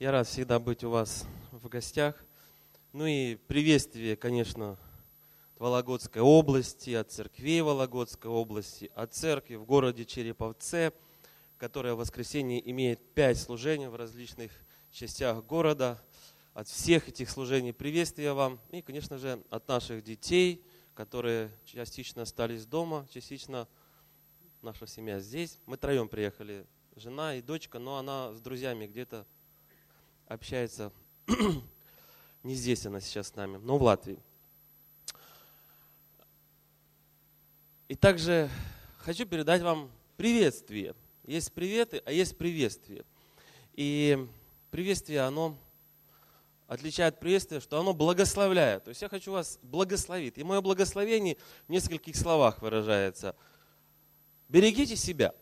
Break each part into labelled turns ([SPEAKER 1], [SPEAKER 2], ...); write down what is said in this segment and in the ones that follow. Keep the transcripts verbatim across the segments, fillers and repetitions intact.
[SPEAKER 1] Я рад всегда быть у вас в гостях. Ну и приветствие, конечно, от Вологодской области, от церквей Вологодской области, от церкви в городе Череповце, которая в воскресенье имеет пять служений в различных частях города. От всех этих служений приветствия вам. И, конечно же, от наших детей, которые частично остались дома, частично наша семья здесь. Мы троем приехали, жена и дочка, но она с друзьями где-то общается. Не здесь она сейчас с нами, но в Латвии. И также хочу передать вам приветствие. Есть приветы, а есть приветствие. И приветствие, оно отличает приветствие, что оно благословляет. То есть я хочу вас благословить. И мое благословение в нескольких словах выражается. Берегите себя.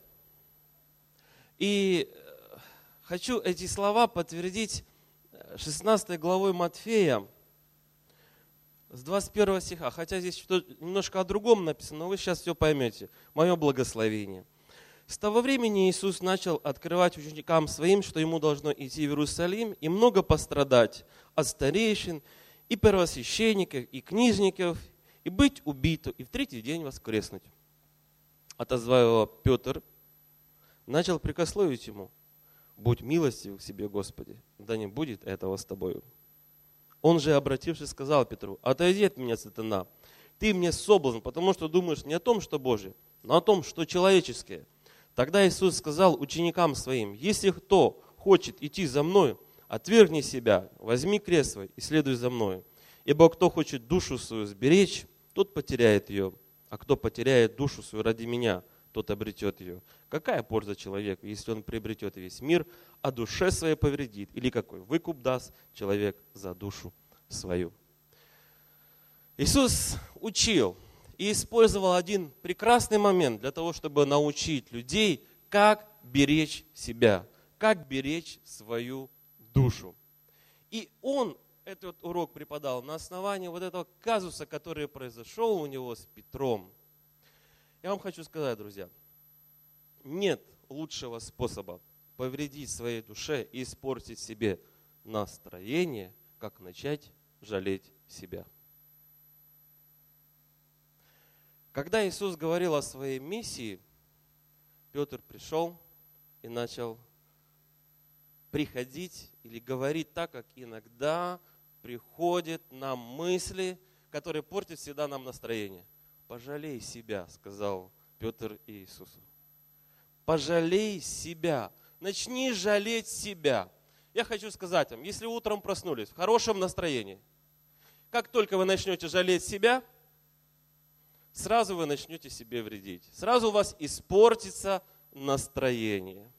[SPEAKER 1] И хочу эти слова подтвердить шестнадцатой главой Матфея с двадцать первого стиха. Хотя здесь что-то немножко о другом написано, но вы сейчас все поймете. Мое благословение. С того времени Иисус начал открывать ученикам своим, что ему должно идти в Иерусалим и много пострадать от старейшин и первосвященников, и книжников, и быть убитым, и в третий день воскреснуть. Отозвав его Петр, начал прикословить ему: «Будь милостив к себе, Господи, да не будет этого с тобою». Он же, обратившись, сказал Петру: «Отойди от меня, сатана, ты мне соблазн, потому что думаешь не о том, что Божие, но о том, что человеческое». Тогда Иисус сказал ученикам своим: «Если кто хочет идти за Мною, отвергни себя, возьми крест свой и следуй за Мною. Ибо кто хочет душу свою сберечь, тот потеряет ее, а кто потеряет душу свою ради Меня, тот обретет ее. Какая польза человеку, если он приобретет весь мир, а душе своей повредит? Или какой выкуп даст человек за душу свою?» Иисус учил и использовал один прекрасный момент для того, чтобы научить людей, как беречь себя, как беречь свою душу. И Он этот урок преподал на основании вот этого казуса, который произошел у него с Петром. Я вам хочу сказать, друзья, нет лучшего способа повредить своей душе и испортить себе настроение, как начать жалеть себя. Когда Иисус говорил о своей миссии, Петр пришел и начал приходить или говорить так, как иногда приходят нам мысли, которые портят всегда нам настроение. «Пожалей себя», сказал Петр Иисусу. Пожалей себя. Начни жалеть себя. Я хочу сказать вам, если утром проснулись в хорошем настроении, как только вы начнете жалеть себя, сразу вы начнете себе вредить. Сразу у вас испортится настроение.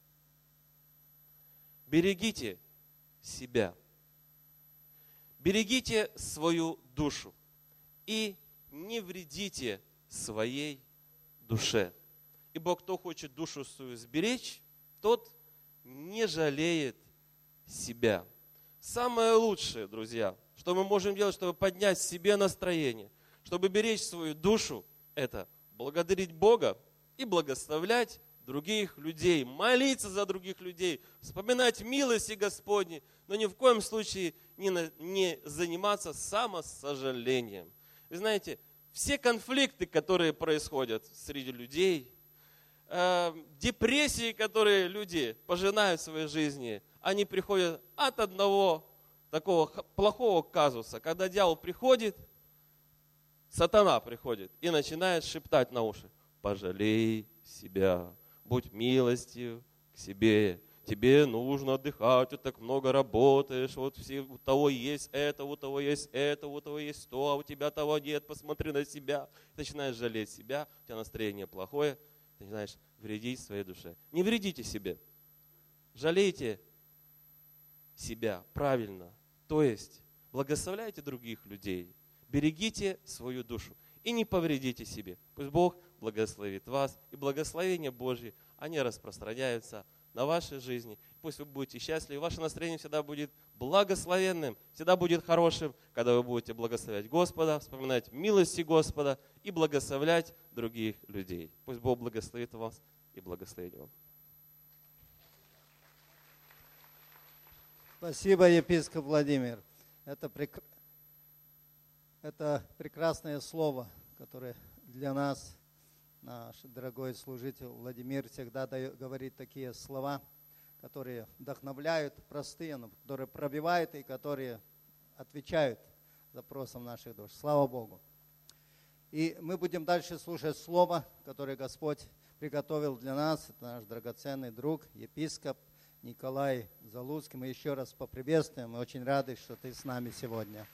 [SPEAKER 1] Берегите себя. Берегите свою душу. И не вредите своей душе. Ибо кто хочет душу свою сберечь, тот не жалеет себя. Самое лучшее, друзья, что мы можем делать, чтобы поднять себе настроение, чтобы беречь свою душу, это благодарить Бога и благословлять других людей, молиться за других людей, вспоминать милости Господни, но ни в коем случае не, на, не заниматься самосожалением. Вы знаете, все конфликты, которые происходят среди людей, э, депрессии, которые люди пожинают в своей жизни, они приходят от одного такого плохого казуса, когда дьявол приходит, сатана приходит и начинает шептать на уши: «Пожалей себя, будь милостив к себе, тебе нужно отдыхать, ты так много работаешь, вот все, у того есть это, у того есть это, у того есть то, а у тебя того нет, посмотри на себя». Ты начинаешь жалеть себя, у тебя настроение плохое, ты начинаешь вредить своей душе. Не вредите себе, жалейте себя правильно, то есть благословляйте других людей. Берегите свою душу и не повредите себе. Пусть Бог благословит вас, и благословения Божьи, они распространяются на вашей жизни. Пусть вы будете счастливы, ваше настроение всегда будет благословенным, всегда будет хорошим, когда вы будете благословлять Господа, вспоминать милости Господа и благословлять других людей. Пусть Бог благословит вас и благословит вам.
[SPEAKER 2] Спасибо, епископ Владимир. Это, прек... Это прекрасное слово, которое для нас, наш дорогой служитель Владимир, всегда дает, говорит такие слова, которые вдохновляют, простые, но которые пробивают и которые отвечают запросам наших душ. Слава Богу. И мы будем дальше слушать слово, которое Господь приготовил для нас. Это наш драгоценный друг, епископ Николай Залуцкий. Мы еще раз поприветствуем. Мы очень рады, что ты с нами сегодня.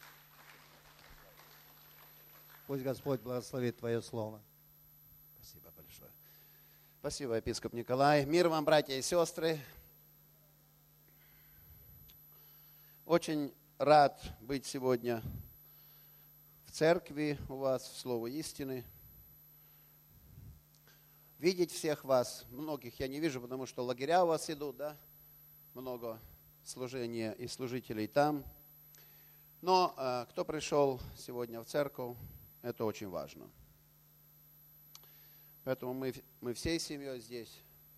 [SPEAKER 2] Пусть Господь благословит твое слово.
[SPEAKER 3] Спасибо большое. Спасибо, епископ Николай. Мир вам, братья и сестры. Очень рад быть сегодня в церкви у вас, в Слово истины. Видеть всех вас, многих я не вижу, потому что лагеря у вас идут, да? Много служения и служителей там. Но э, кто пришел сегодня в церковь, это очень важно. Поэтому мы, мы всей семьей здесь.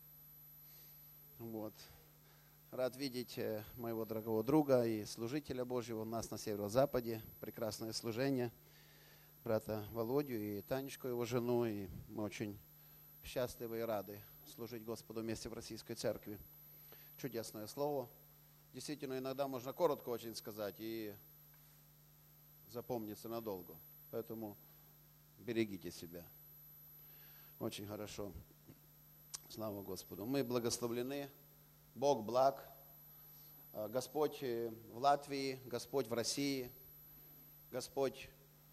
[SPEAKER 3] Вот. Рад видеть моего дорогого друга и служителя Божьего у нас на северо-западе. Прекрасное служение. Брата Володю и Танечку, его жену. И мы очень счастливы и рады служить Господу вместе в Российской Церкви. Чудесное слово. Действительно, иногда можно коротко очень сказать и запомнится надолго. Поэтому берегите себя. Очень хорошо. Слава Господу. Мы благословлены. Бог благ. Господь в Латвии, Господь в России, Господь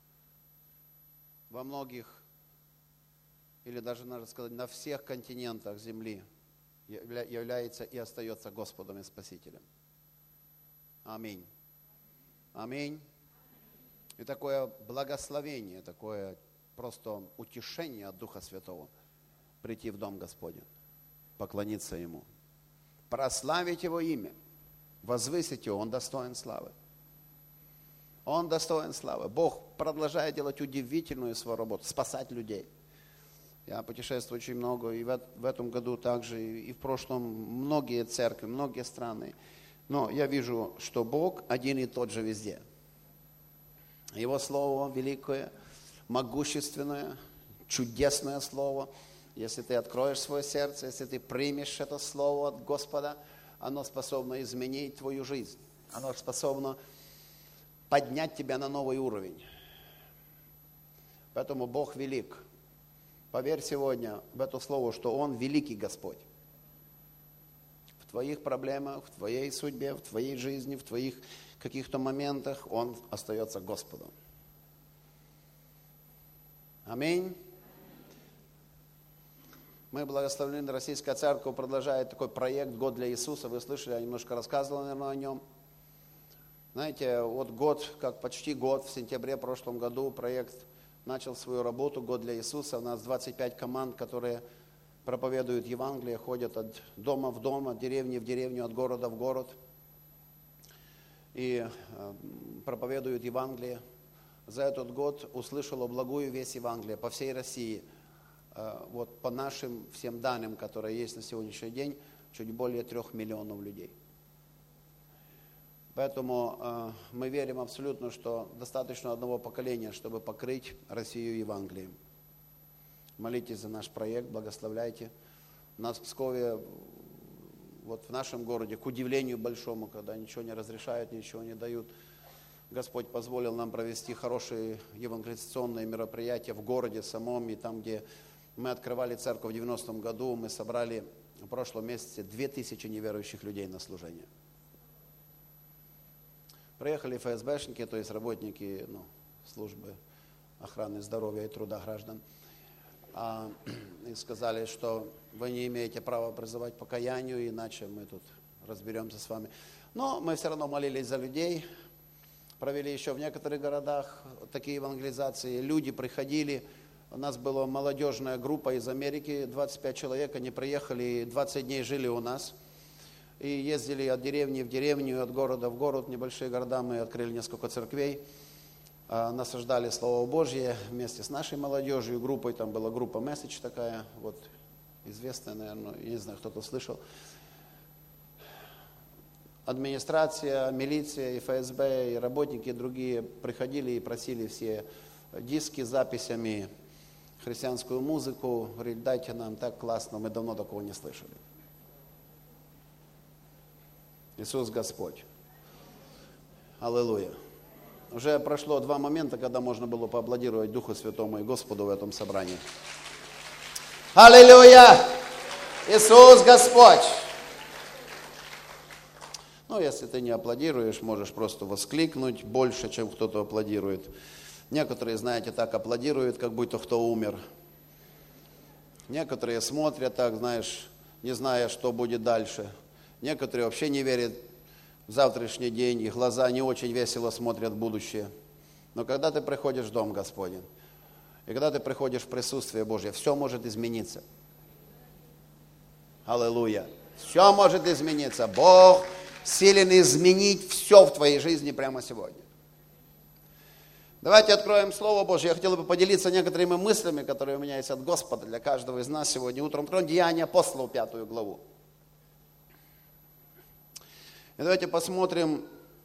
[SPEAKER 3] во многих, или даже, надо сказать, на всех континентах земли является и остается Господом и Спасителем. Аминь. Аминь. И такое благословение, такое просто утешение от Духа Святого прийти в Дом Господень, поклониться Ему, прославить Его имя, возвысить Его, Он достоин славы. Он достоин славы. Бог продолжает делать удивительную свою работу, спасать людей. Я путешествую очень много, и в, в этом году также, и в прошлом многие церкви, многие страны. Но я вижу, что Бог один и тот же везде. Его Слово великое, могущественное, чудесное Слово. Если ты откроешь свое сердце, если ты примешь это Слово от Господа, оно способно изменить твою жизнь. Оно способно поднять тебя на новый уровень. Поэтому Бог велик. Поверь сегодня в это слово, что Он великий Господь. В твоих проблемах, в твоей судьбе, в твоей жизни, в твоих каких-то моментах Он остается Господом. Аминь. Мы благословлены, Российская Церковь продолжает такой проект «Год для Иисуса». Вы слышали, я немножко рассказывал, наверное, о нем. Знаете, вот год, как почти год, в сентябре прошлом году проект начал свою работу «Год для Иисуса». У нас двадцать пять команд, которые проповедуют Евангелие, ходят от дома в дом, от деревни в деревню, от города в город. И э, проповедуют Евангелие. За этот год услышало благую весть Евангелия по всей России. Э, вот по нашим всем данным, которые есть на сегодняшний день, чуть более трех миллионов людей. Поэтому э, мы верим абсолютно, что достаточно одного поколения, чтобы покрыть Россию Евангелием. Молитесь за наш проект, благословляйте. У нас в Пскове, вот в нашем городе, к удивлению большому, когда ничего не разрешают, ничего не дают, Господь позволил нам провести хорошие евангелизационные мероприятия в городе самом. И там, где мы открывали церковь в девяностом году, мы собрали в прошлом месяце две тысячи неверующих людей на служение. Приехали эф эс бэшники, то есть работники ну, службы охраны здоровья и труда граждан, а, и сказали, что вы не имеете права призывать к покаянию, иначе мы тут разберемся с вами. Но мы все равно молились за людей, провели еще в некоторых городах такие евангелизации. Люди приходили, у нас была молодежная группа из Америки, двадцать пять человек, они приехали, двадцать дней жили у нас. И ездили от деревни в деревню, от города в город, небольшие города. Мы открыли несколько церквей, насаждали Слово Божье вместе с нашей молодежью, группой. Там была группа «Месседж» такая, вот известная, наверное, я не знаю, кто-то слышал. администрация, милиция, и эф эс бэ, и работники другие приходили и просили все диски с записями, христианскую музыку, говорили, дайте нам, так классно, мы давно такого не слышали. Иисус Господь. Аллилуйя. Уже прошло два момента, когда можно было поаплодировать Духу Святому и Господу в этом собрании. Аллилуйя! Иисус Господь! Ну, если ты не аплодируешь, можешь просто воскликнуть больше, чем кто-то аплодирует. Некоторые, знаете, так аплодируют, как будто кто умер. Некоторые смотрят так, знаешь, не зная, что будет дальше. Некоторые вообще не верят в завтрашний день, их глаза не очень весело смотрят в будущее. Но когда ты приходишь в Дом Господень, и когда ты приходишь в присутствие Божье, все может измениться. Аллилуйя. Все может измениться. Бог силен изменить все в твоей жизни прямо сегодня. Давайте откроем Слово Божье. Я хотел бы поделиться некоторыми мыслями, которые у меня есть от Господа для каждого из нас сегодня утром. Откроем Деяния апостолов, пятую главу. И давайте посмотрим.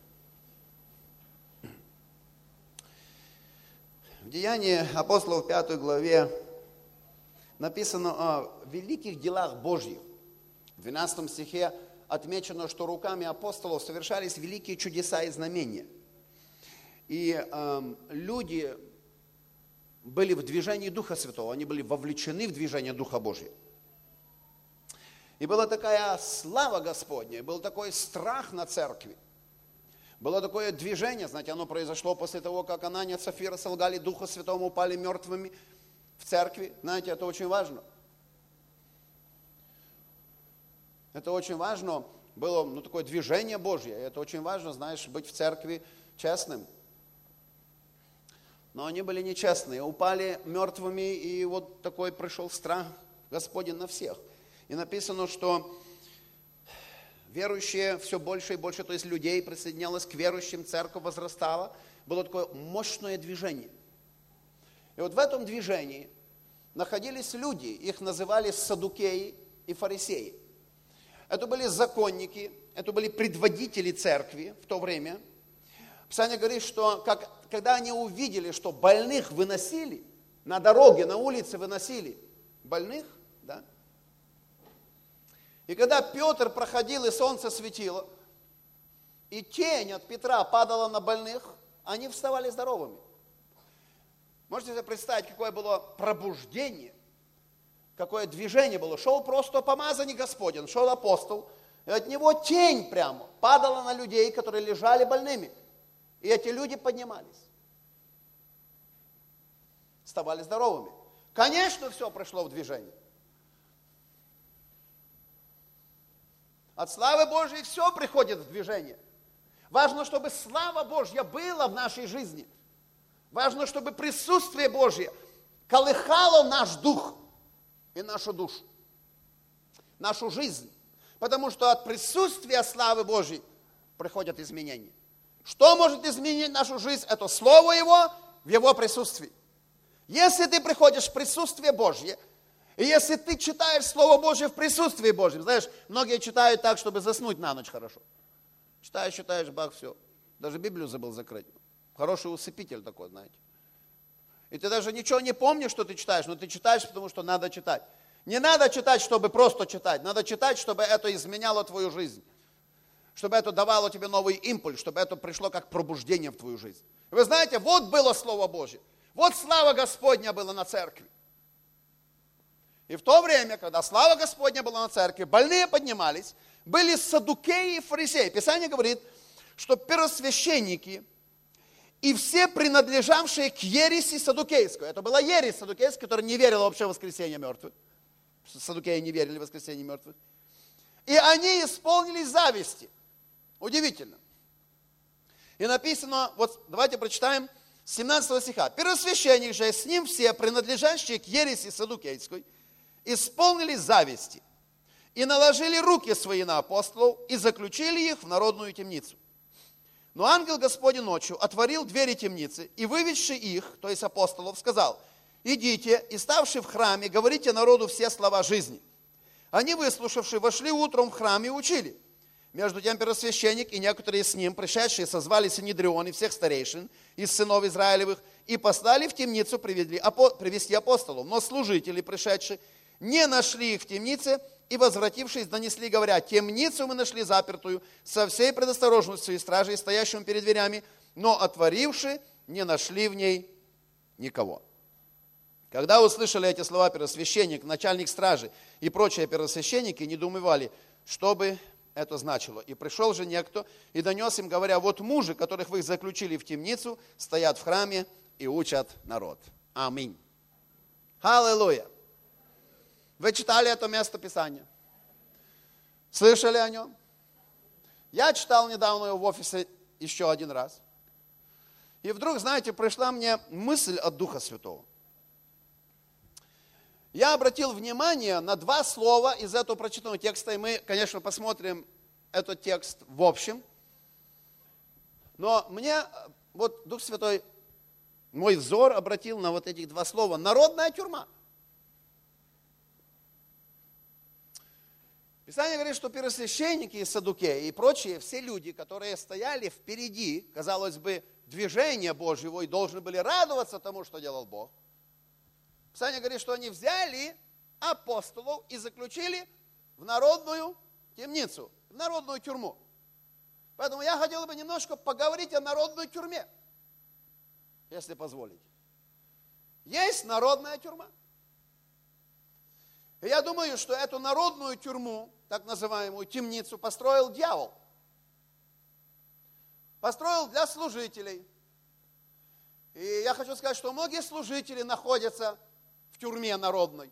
[SPEAKER 3] В Деянии апостолов, пятой главе, написано о великих делах Божьих. В двенадцатом стихе отмечено, что руками апостолов совершались великие чудеса и знамения. И э, люди были в движении Духа Святого, они были вовлечены в движение Духа Божьего. И была такая слава Господня, был такой страх на церкви. Было такое движение, знаете, оно произошло после того, как Анания и Сапфира солгали Духа Святому, упали мертвыми в церкви. Знаете, это очень важно. Это очень важно, было ну, такое движение Божье. Это очень важно, знаешь, быть в церкви честным. Но они были нечестные, упали мертвыми, и вот такой пришел страх Господень на всех. И написано, что верующие все больше и больше, то есть людей присоединялось к верующим, церковь возрастала. Было такое мощное движение. И вот в этом движении находились люди, их называли саддукеи и фарисеи. Это были законники, это были предводители церкви в то время. Писание говорит, что как, когда они увидели, что больных выносили, на дороге, на улице выносили больных, да? И когда Петр проходил и солнце светило, и тень от Петра падала на больных, они вставали здоровыми. Можете себе представить, какое было пробуждение, какое движение было. Шел просто помазанник Господень, шел апостол, и от него тень прямо падала на людей, которые лежали больными. И эти люди поднимались, вставали здоровыми. Конечно, все пришло в движение. От славы Божьей все приходит в движение. Важно, чтобы слава Божья была в нашей жизни. Важно, чтобы присутствие Божье колыхало наш дух и нашу душу, нашу жизнь. Потому что от присутствия славы Божьей приходят изменения. Что может изменить нашу жизнь? Это Слово Его в Его присутствии. Если ты приходишь в присутствие Божье, и если ты читаешь Слово Божье в присутствии Божьем, знаешь, многие читают так, чтобы заснуть на ночь хорошо. Читаешь, читаешь, бах, все. Даже Библию забыл закрыть. Хороший усыпитель такой, знаете. И ты даже ничего не помнишь, что ты читаешь, но ты читаешь, потому что надо читать. Не надо читать, чтобы просто читать. Надо читать, чтобы это изменяло твою жизнь. Чтобы это давало тебе новый импульс, чтобы это пришло как пробуждение в твою жизнь. Вы знаете, вот было Слово Божье. Вот слава Господня была на церкви. И в то время, когда слава Господня была на церкви, больные поднимались, были саддукеи и фарисеи. Писание говорит, что первосвященники и все принадлежавшие к ереси саддукейской. Это была ересь саддукейская, которая не верила вообще в воскресение мертвых. Саддукеи не верили в воскресение мертвых. И они исполнились зависти. Удивительно. И написано, вот давайте прочитаем с семнадцатого стиха. Первосвященник же, с ним все, принадлежащие к ереси саддукейской, исполнились зависти и наложили руки свои на апостолов и заключили их в народную темницу. Но ангел Господень ночью отворил двери темницы и, выведший их, то есть апостолов, сказал: идите и, ставши в храме, говорите народу все слова жизни. Они, выслушавши, вошли утром в храм и учили. Между тем первосвященник и некоторые с ним, пришедшие, созвали Синедрион и всех старейшин из сынов Израилевых и послали в темницу привели, апо, привести апостолов. Но служители, пришедшие, не нашли их в темнице и, возвратившись, донесли, говоря: темницу мы нашли запертую со всей предосторожностью и стражей, стоящим перед дверями, но отворивши, не нашли в ней никого. Когда услышали эти слова первосвященник, начальник стражи и прочие первосвященники, недоумевали, что бы это значило. И пришел же некто и донес им, говоря: вот мужи, которых вы заключили в темницу, стоят в храме и учат народ. Аминь. Аллилуйя. Вы читали это место Писания? Слышали о нем? Я читал недавно его в офисе еще один раз. И вдруг, знаете, пришла мне мысль от Духа Святого. Я обратил внимание на два слова из этого прочитанного текста, и мы, конечно, посмотрим этот текст в общем. Но мне, вот Дух Святой, мой взор обратил на вот этих два слова. Народная тюрьма. Писание говорит, что первосвященники и саддукеи и прочие, все люди, которые стояли впереди, казалось бы, движения Божьего и должны были радоваться тому, что делал Бог. Писание говорит, что они взяли апостолов и заключили в народную темницу, в народную тюрьму. Поэтому я хотел бы немножко поговорить о народной тюрьме, если позволите. Есть народная тюрьма. И я думаю, что эту народную тюрьму, так называемую темницу, построил дьявол. Построил для служителей. И я хочу сказать, что многие служители находятся в тюрьме народной.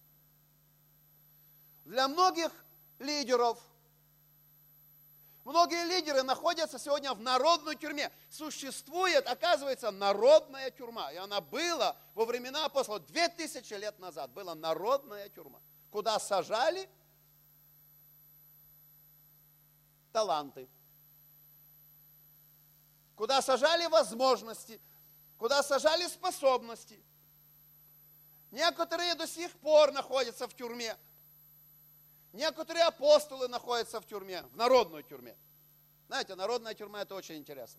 [SPEAKER 3] Для многих лидеров, многие лидеры находятся сегодня в народной тюрьме. Существует, оказывается, народная тюрьма. И она была во времена апостолов, две тысячи лет назад, была народная тюрьма, куда сажали таланты, куда сажали возможности, куда сажали способности. Некоторые до сих пор находятся в тюрьме. Некоторые апостолы находятся в тюрьме, в народной тюрьме. Знаете, народная тюрьма – это очень интересно.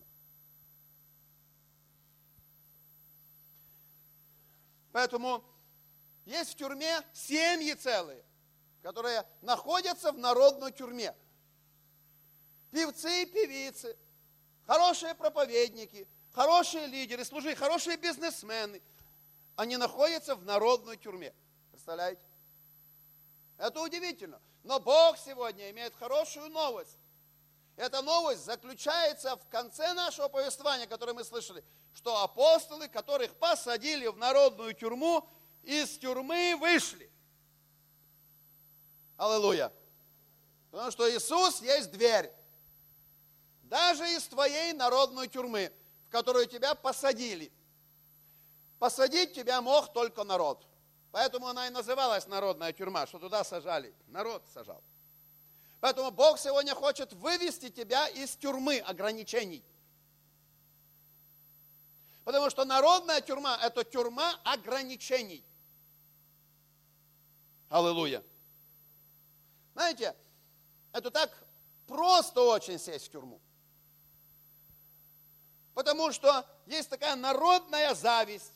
[SPEAKER 3] Поэтому есть в тюрьме семьи целые, которые находятся в народной тюрьме. Певцы и певицы, хорошие проповедники, хорошие лидеры, служители, хорошие бизнесмены. Они находятся в народной тюрьме. Представляете? Это удивительно. Но Бог сегодня имеет хорошую новость. Эта новость заключается в конце нашего повествования, которое мы слышали, что апостолы, которых посадили в народную тюрьму, из тюрьмы вышли. Аллилуйя. Потому что Иисус есть дверь. Даже из твоей народной тюрьмы, в которую тебя посадили. Посадить тебя мог только народ. Поэтому она и называлась народная тюрьма, что туда сажали. Народ сажал. Поэтому Бог сегодня хочет вывести тебя из тюрьмы ограничений. Потому что народная тюрьма – это тюрьма ограничений. Аллилуйя. Знаете, это так просто очень сесть в тюрьму. Потому что есть такая народная зависть.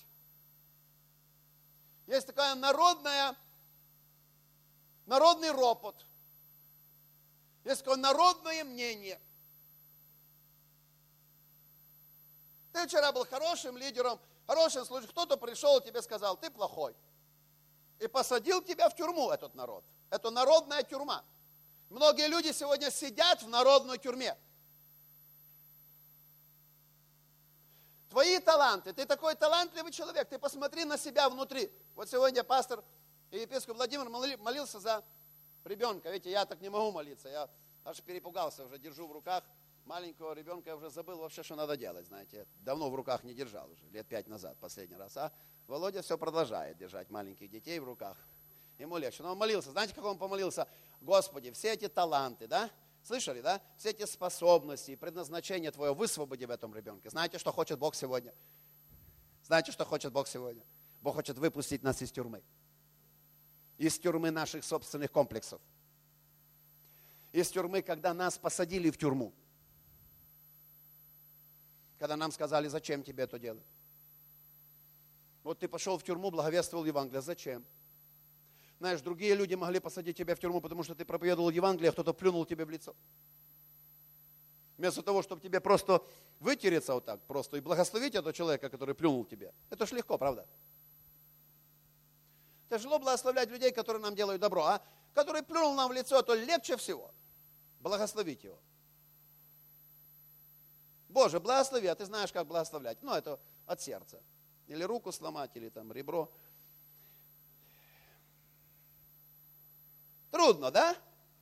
[SPEAKER 3] Есть такая народная, народный ропот. Есть такое народное мнение. Ты вчера был хорошим лидером, хорошим служителем. Кто-то пришел и тебе сказал, ты плохой. И посадил тебя в тюрьму, этот народ. Это народная тюрьма. Многие люди сегодня сидят в народной тюрьме. Твои таланты, ты такой талантливый человек, ты посмотри на себя внутри. Вот сегодня пастор и епископ Владимир молился за ребенка. Видите, я так не могу молиться, я аж перепугался, уже держу в руках маленького ребенка, я уже забыл вообще, что надо делать, знаете. Давно в руках не держал уже, лет пять назад, последний раз. А Володя все продолжает держать маленьких детей в руках. Ему легче. Но он молился, знаете, как он помолился? Господи, все эти таланты, да? Слышали, да? Все эти способности и предназначение Твое высвободи в этом ребенке. Знаете, что хочет Бог сегодня? Знаете, что хочет Бог сегодня? Бог хочет выпустить нас из тюрьмы. Из тюрьмы наших собственных комплексов. из тюрьмы, когда нас посадили в тюрьму. Когда нам сказали, зачем тебе это делать. Вот ты пошел в тюрьму, благовествовал Евангелие. Зачем? Знаешь, другие люди могли посадить тебя в тюрьму, потому что ты проповедовал Евангелие, а кто-то плюнул тебе в лицо. Вместо того, чтобы тебе просто вытереться вот так просто и благословить этого человека, который плюнул тебе. Это ж легко, правда? Тяжело благословлять людей, которые нам делают добро. А который плюнул нам в лицо, то легче всего благословить его. Боже, благослови, а ты знаешь, как благословлять. Ну, это от сердца. Или руку сломать, или там ребро. Трудно, да?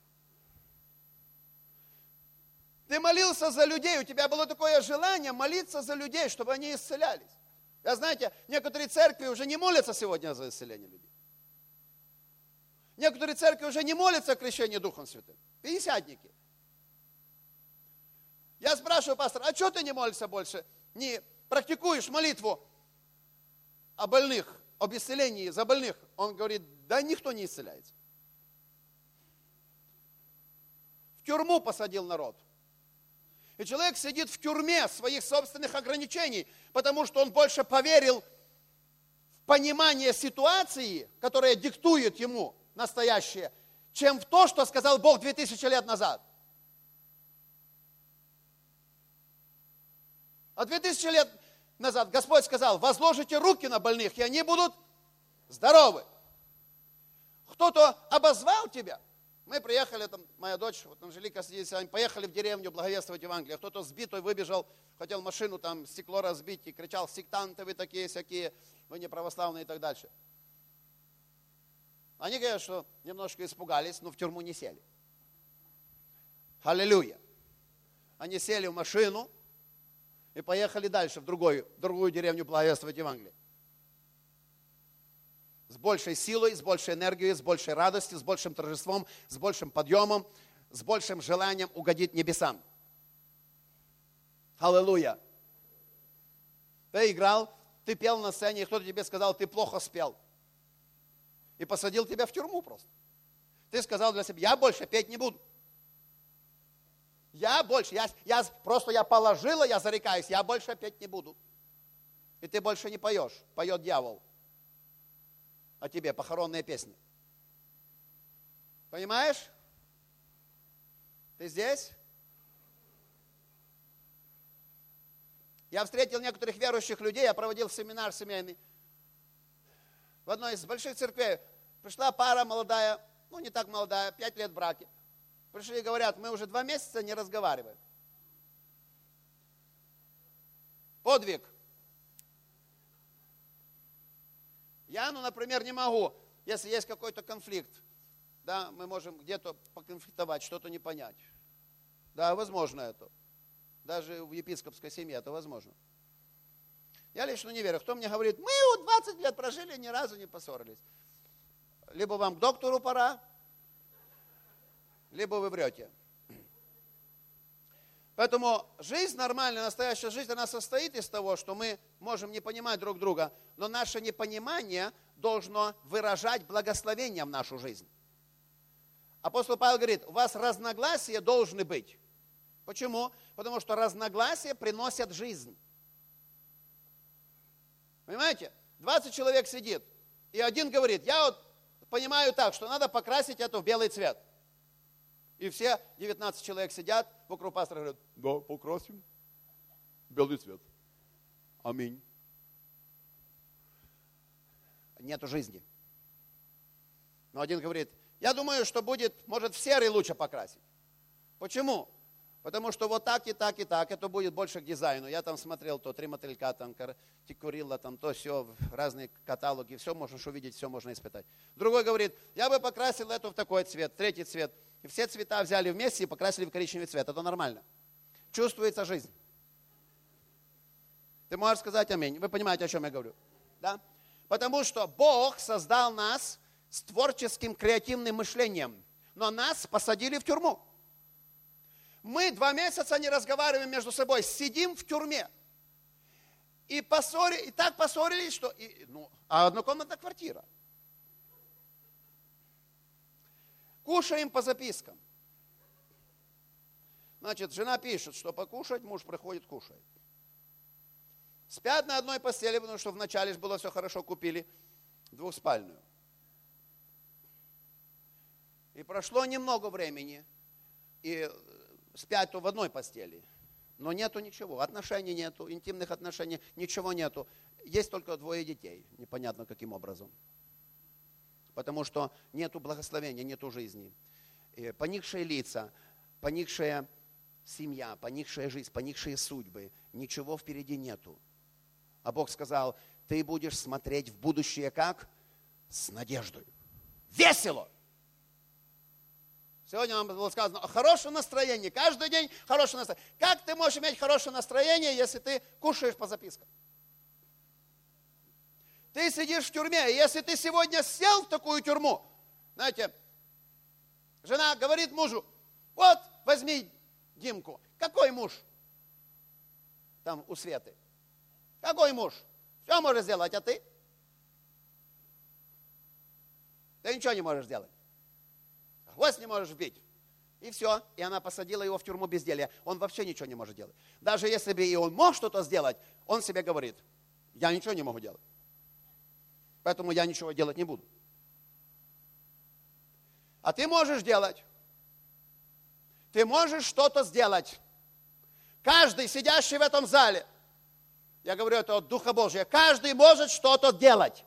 [SPEAKER 3] Ты молился за людей, у тебя было такое желание молиться за людей, чтобы они исцелялись. Я, знаете, некоторые церкви уже не молятся сегодня за исцеление людей. Некоторые церкви уже не молятся о крещении Духом Святым. Пятидесятники. Я спрашиваю пастора, а что ты не молишься больше? Не практикуешь молитву о больных, об исцелении за больных? Он говорит, да никто не исцеляется. В тюрьму посадил народ. И человек сидит в тюрьме своих собственных ограничений, потому что он больше поверил в понимание ситуации, которая диктует ему настоящее, чем в то, что сказал Бог две тысячи лет назад. А две тысячи лет назад Господь сказал, возложите руки на больных, и они будут здоровы. Кто-то обозвал тебя. Мы приехали, там, моя дочь, вот Анжелика сидит с вами, поехали в деревню благовествовать Евангелие. Кто-то сбитой выбежал, хотел машину, там, стекло разбить и кричал, сектанты вы такие, всякие, вы не православные и так дальше. Они говорят, что немножко испугались, но в тюрьму не сели. Аллилуйя. Они сели в машину и поехали дальше, в другую, в другую деревню благовествовать Евангелие. С большей силой, с большей энергией, с большей радостью, с большим торжеством, с большим подъемом, с большим желанием угодить небесам. Аллилуйя. Ты играл, ты пел на сцене, и кто-то тебе сказал, ты плохо спел. И посадил тебя в тюрьму просто. Ты сказал для себя, я больше петь не буду. Я больше, я, я просто я положила, я зарекаюсь, я больше петь не буду. И ты больше не поешь, поет дьявол. А тебе похоронные песни. Понимаешь? Ты здесь? Я встретил некоторых верующих людей, я проводил семинар семейный. В одной из больших церквей пришла пара молодая, ну не так молодая, пять лет в браке. Пришли и говорят, мы уже два месяца не разговариваем. Подвиг. Я, ну, например, не могу, если есть какой-то конфликт, да, мы можем где-то поконфликтовать, что-то не понять. Да, возможно это. Даже в епископской семье это возможно. Я лично не верю. Кто мне говорит, мы вот двадцать лет прожили, ни разу не поссорились. Либо вам к доктору пора, либо вы врете. Поэтому жизнь нормальная, настоящая жизнь, она состоит из того, что мы можем не понимать друг друга, но наше непонимание должно выражать благословение в нашу жизнь. Апостол Павел говорит, у вас разногласия должны быть. Почему? Потому что разногласия приносят жизнь. Понимаете? двадцать человек сидит, и один говорит, я вот понимаю так, что надо покрасить это в белый цвет. И все девятнадцать человек сидят вокруг пастора и говорят, да, покрасим белый цвет. Аминь. Нету жизни. Но один говорит, я думаю, что будет, может, в серый лучше покрасить. Почему? Потому что вот так и так и так, это будет больше к дизайну. Я там смотрел то, три мотылька, там, тикурилла, там, то, все, разные каталоги, все можешь увидеть, все можно испытать. Другой говорит, я бы покрасил эту в такой цвет, третий цвет. И все цвета взяли вместе и покрасили в коричневый цвет. Это нормально. Чувствуется жизнь. Ты можешь сказать аминь. Вы понимаете, о чем я говорю? Да? Потому что Бог создал нас с творческим, креативным мышлением. Но нас посадили в тюрьму. Мы два месяца не разговариваем между собой, сидим в тюрьме. И, поссори, и так поссорились, что... И, ну, а однокомнатная квартира. Кушаем по запискам. Значит, жена пишет, что покушать, муж приходит, кушает. Спят на одной постели, потому что вначале же было все хорошо, купили двухспальную. И прошло немного времени, и спят то в одной постели, но нету ничего, отношений нету, интимных отношений, ничего нету. Есть только двое детей, непонятно каким образом. Потому что нету благословения, нету жизни. И поникшие лица, поникшая семья, поникшая жизнь, поникшие судьбы, ничего впереди нету. А Бог сказал, ты будешь смотреть в будущее как? С надеждой. Весело! Сегодня нам было сказано о хорошем настроении. Каждый день хорошее настроение. Как ты можешь иметь хорошее настроение, если ты кушаешь по запискам? Ты сидишь в тюрьме, и если ты сегодня сел в такую тюрьму, знаете, жена говорит мужу, вот возьми Димку. Какой муж? Там у Светы. Какой муж? Все можешь сделать, а ты? Ты ничего не можешь сделать. Хвост не можешь бить. И все. И она посадила его в тюрьму безделья. Он вообще ничего не может делать. Даже если бы и он мог что-то сделать, он себе говорит, я ничего не могу делать. Поэтому я ничего делать не буду. А ты можешь делать. Ты можешь что-то сделать. Каждый, сидящий в этом зале, я говорю это от Духа Божия, каждый может что-то делать.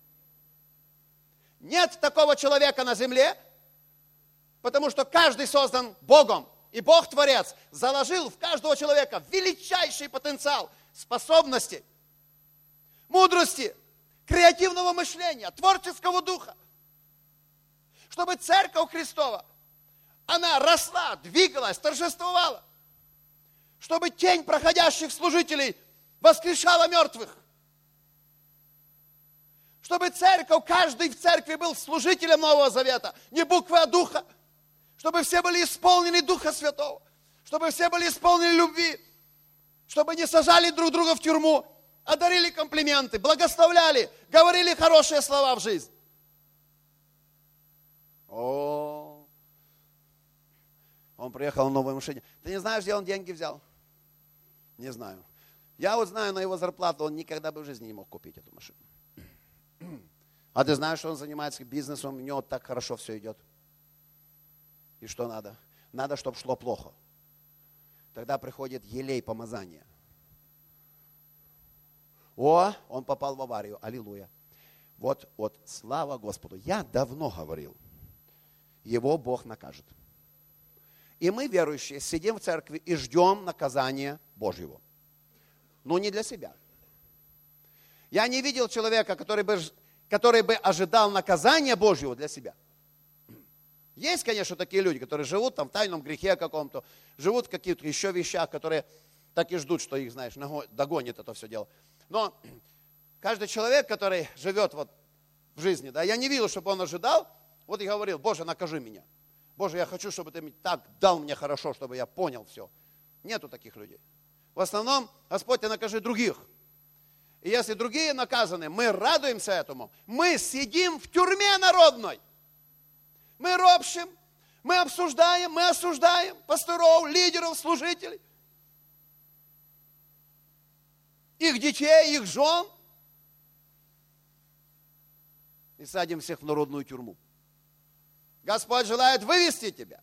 [SPEAKER 3] Нет такого человека на земле, потому что каждый создан Богом. И Бог, Творец, заложил в каждого человека величайший потенциал способностей, мудрости, креативного мышления, творческого духа. Чтобы Церковь Христова, она росла, двигалась, торжествовала. Чтобы тень проходящих служителей воскрешала мертвых. Чтобы церковь, каждый в церкви был служителем Нового Завета, не буквы, а духа. Чтобы все были исполнены Духа Святого. Чтобы все были исполнены любви. Чтобы не сажали друг друга в тюрьму, а дарили комплименты, благословляли, говорили хорошие слова в жизнь. О, он приехал на новой машине. Ты не знаешь, где он деньги взял? Не знаю. Я вот знаю, на его зарплату он никогда бы в жизни не мог купить эту машину. А ты знаешь, что он занимается бизнесом, у него так хорошо все идет. И что надо? Надо, чтобы шло плохо. Тогда приходит елей помазания. О, он попал в аварию. Аллилуйя. Вот, вот, слава Господу. Я давно говорил, его Бог накажет. И мы, верующие, сидим в церкви и ждем наказания Божьего. Но не для себя. Я не видел человека, который бы, который бы ожидал наказания Божьего для себя. Есть, конечно, такие люди, которые живут там в тайном грехе каком-то, живут в каких-то еще вещах, которые так и ждут, что их, знаешь, догонит это все дело. Но каждый человек, который живет вот в жизни, да, я не видел, чтобы он ожидал, вот и говорил, Боже, накажи меня. Боже, я хочу, чтобы ты так дал мне хорошо, чтобы я понял все. Нету таких людей. В основном, Господь, ты накажи других. И если другие наказаны, мы радуемся этому. Мы сидим в тюрьме народной. Мы ропщим, мы обсуждаем, мы осуждаем пасторов, лидеров, служителей. Их детей, их жен. И садим всех в народную тюрьму. Господь желает вывести тебя.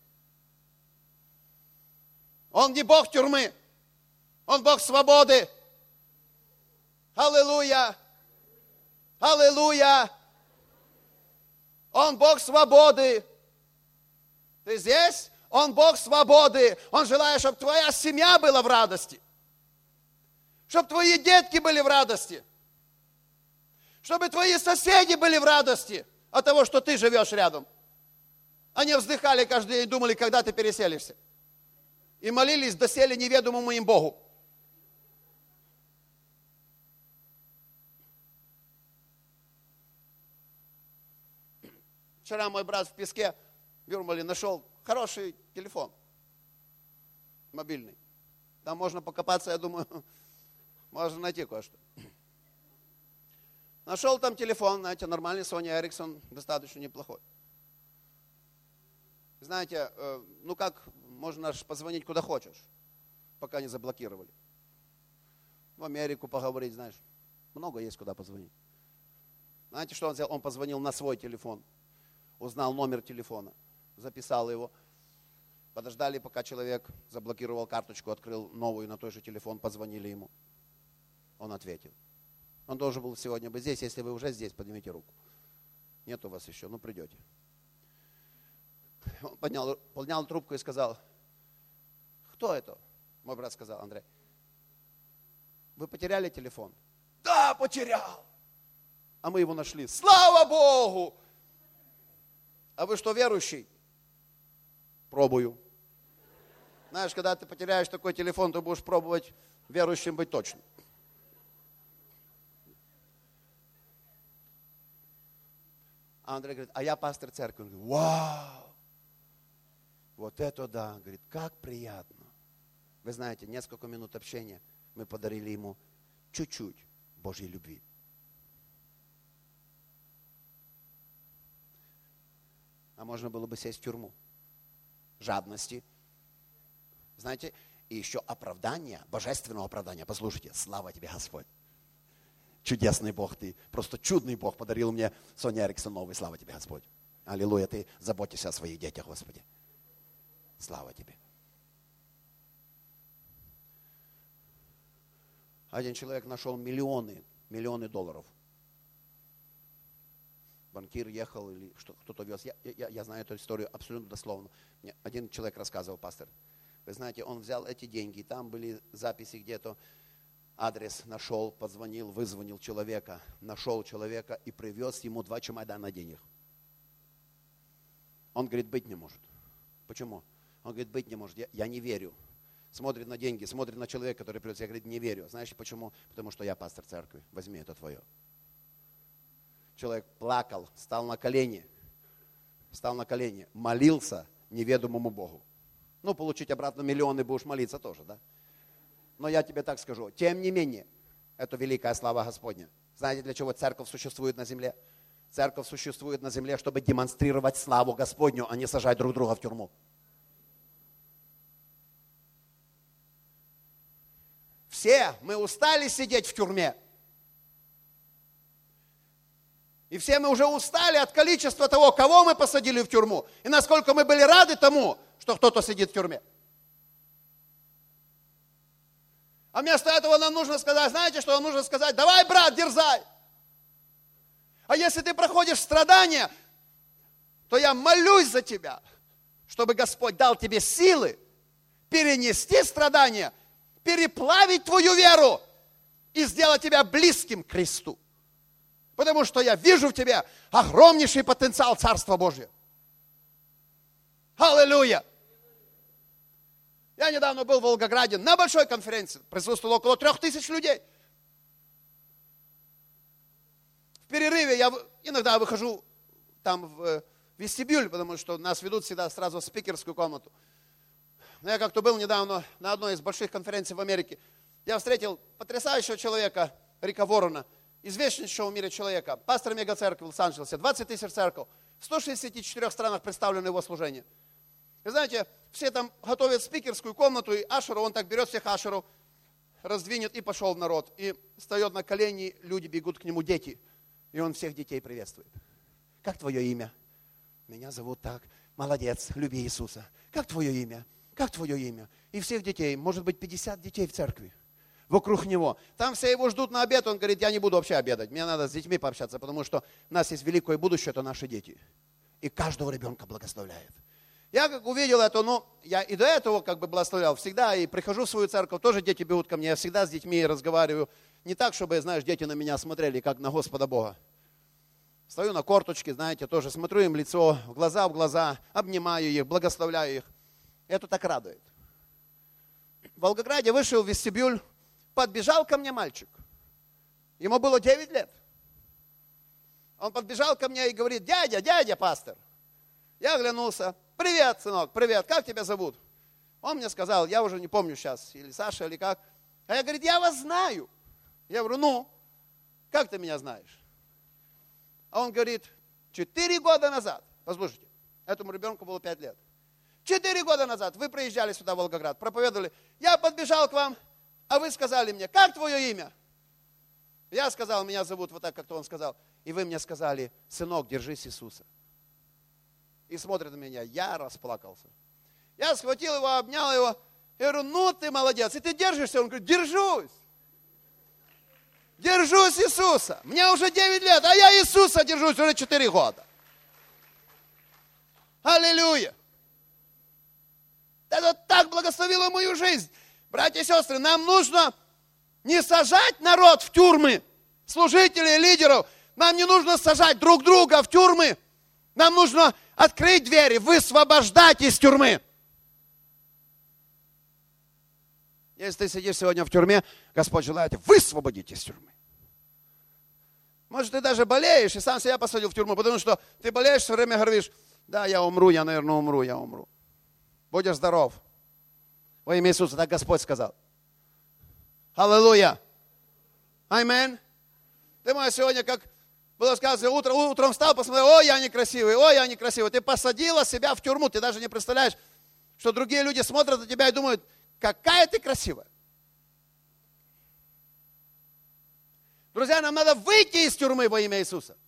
[SPEAKER 3] Он не Бог тюрьмы. Он Бог свободы. Аллилуйя. Аллилуйя. Он Бог свободы. Ты здесь? Он Бог свободы. Он желает, чтобы твоя семья была в радости. Чтобы твои детки были в радости. Чтобы твои соседи были в радости от того, что ты живешь рядом. Они вздыхали каждый день и думали, когда ты переселишься. И молились доселе неведомому им Богу. Вчера мой брат в Песке, в Юрмале, нашел хороший телефон. Мобильный. Там можно покопаться, я думаю, можно найти кое-что. Нашел там телефон, знаете, нормальный Sony Ericsson, достаточно неплохой. Знаете, ну как можно ж позвонить куда хочешь, пока не заблокировали. В Америку поговорить, знаешь, много есть куда позвонить. Знаете, что он сделал? Он позвонил на свой телефон, узнал номер телефона, записал его. Подождали, пока человек заблокировал карточку, открыл новую на той же телефон, позвонили ему. Он ответил. Он должен был сегодня быть здесь. Если вы уже здесь, поднимите руку. Нет у вас еще, ну придете. Он поднял, поднял трубку и сказал: кто это? Мой брат сказал: Андрей, вы потеряли телефон? Да, потерял. А мы его нашли. Слава Богу! А вы что, верующий? Пробую. Знаешь, когда ты потеряешь такой телефон, ты будешь пробовать верующим быть точно. А Андрей говорит: а я пастор церкви. Он говорит: вау! Вот это да! Говорит, как приятно. Вы знаете, несколько минут общения мы подарили ему чуть-чуть Божьей любви. А можно было бы сесть в тюрьму. Жадности. Знаете, и еще оправдание, божественного оправдания. Послушайте, слава тебе, Господь. Чудесный Бог ты, просто чудный Бог подарил мне Соня Эриксон новый. Слава тебе, Господь. Аллилуйя, ты заботишься о своих детях, Господи. Слава тебе. Один человек нашел миллионы, миллионы долларов. Банкир ехал или что, кто-то вез. Я, я, я знаю эту историю абсолютно дословно. Мне один человек рассказывал, пастор. Вы знаете, он взял эти деньги, там были записи где-то, адрес нашел, позвонил, вызвонил человека, нашел человека и привез ему два чемодана денег. Он говорит, быть не может. Почему? Он говорит, быть не может. Я, я не верю. Смотрит на деньги, смотрит на человека, который привез. Я, говорит, не верю. Знаешь почему? Потому что я пастор церкви. Возьми, это твое. Человек плакал, стал на колени, стал на колени, молился неведомому Богу. Ну, получить обратно миллионы будешь молиться тоже, да? Но я тебе так скажу, тем не менее, это великая слава Господня. Знаете, для чего церковь существует на земле? Церковь существует на земле, чтобы демонстрировать славу Господню, а не сажать друг друга в тюрьму. Все мы устали сидеть в тюрьме. И все мы уже устали от количества того, кого мы посадили в тюрьму. И насколько мы были рады тому, что кто-то сидит в тюрьме. А вместо этого нам нужно сказать, знаете, что нам нужно сказать? Давай, брат, дерзай. А если ты проходишь страдания, то я молюсь за тебя, чтобы Господь дал тебе силы перенести страдания, переплавить твою веру и сделать тебя близким к Христу. Потому что я вижу в тебе огромнейший потенциал Царства Божьего. Аллилуйя! Я недавно был в Волгограде на большой конференции. Присутствовало около трех тысяч людей. В перерыве я иногда выхожу там в вестибюль, потому что нас ведут всегда сразу в спикерскую комнату. Но я как-то был недавно на одной из больших конференций в Америке. Я встретил потрясающего человека, Рика Ворона, известнейшего в мире человека, пастора мега-церкви в Лос-Анджелесе, двадцать тысяч церков, в ста шестидесяти четырёх странах представлено его служение. Вы знаете, все там готовят спикерскую комнату, и Ашеру, он так берет всех Ашеру, раздвинет и пошел в народ. И встает на колени, люди бегут к нему, дети. И он всех детей приветствует. Как твое имя? Меня зовут так. Молодец, люби Иисуса. Как твое имя? Как твое имя? И всех детей, может быть, пятьдесят детей в церкви. Вокруг него. Там все его ждут на обед, он говорит, я не буду вообще обедать. Мне надо с детьми пообщаться, потому что у нас есть великое будущее, это наши дети. И каждого ребенка благословляет. Я как увидел это, ну, я и до этого как бы благословлял всегда, и прихожу в свою церковь, тоже дети бегут ко мне, я всегда с детьми разговариваю. Не так, чтобы, знаешь, дети на меня смотрели, как на Господа Бога. Стою на корточке, знаете, тоже смотрю им в лицо, в глаза в глаза, обнимаю их, благословляю их. Это так радует. В Волгограде вышел в вестибюль, подбежал ко мне мальчик. Ему было девять лет. Он подбежал ко мне и говорит, дядя, дядя, пастор. Я оглянулся. Привет, сынок, привет, как тебя зовут? Он мне сказал, я уже не помню сейчас, или Саша, или как. А я, говорит, я вас знаю. Я говорю, ну, как ты меня знаешь? А он говорит, четыре года назад, послушайте, этому ребенку было пять лет. Четыре года назад вы приезжали сюда, в Волгоград, проповедовали. Я подбежал к вам, а вы сказали мне, как твое имя? Я сказал, меня зовут вот так, как-то он сказал. И вы мне сказали, сынок, держись Иисуса. И смотрит на меня, я расплакался. Я схватил его, обнял его. Я говорю, ну ты молодец. И ты держишься? Он говорит, держусь. Держусь Иисуса. Мне уже девять лет, а я Иисуса держусь уже четыре года. Аллилуйя. Это так благословило мою жизнь. Братья и сестры, нам нужно не сажать народ в тюрьмы, служителей, лидеров. Нам не нужно сажать друг друга в тюрьмы. Нам нужно открыть двери, высвобождать из тюрьмы. Если ты сидишь сегодня в тюрьме, Господь желает высвободить из тюрьмы. Может, ты даже болеешь и сам себя посадил в тюрьму, потому что ты болеешь, все время говоришь, да, я умру, я, наверное, умру, я умру. Будешь здоров. Во имя Иисуса, так Господь сказал. Аллилуйя. Аминь. Ты можешь сегодня, как было сказано, утром, утром встал, посмотрел, ой, я некрасивый, ой, я некрасивый. Ты посадила себя в тюрьму, ты даже не представляешь, что другие люди смотрят на тебя и думают, какая ты красивая. Друзья, нам надо выйти из тюрьмы во имя Иисуса.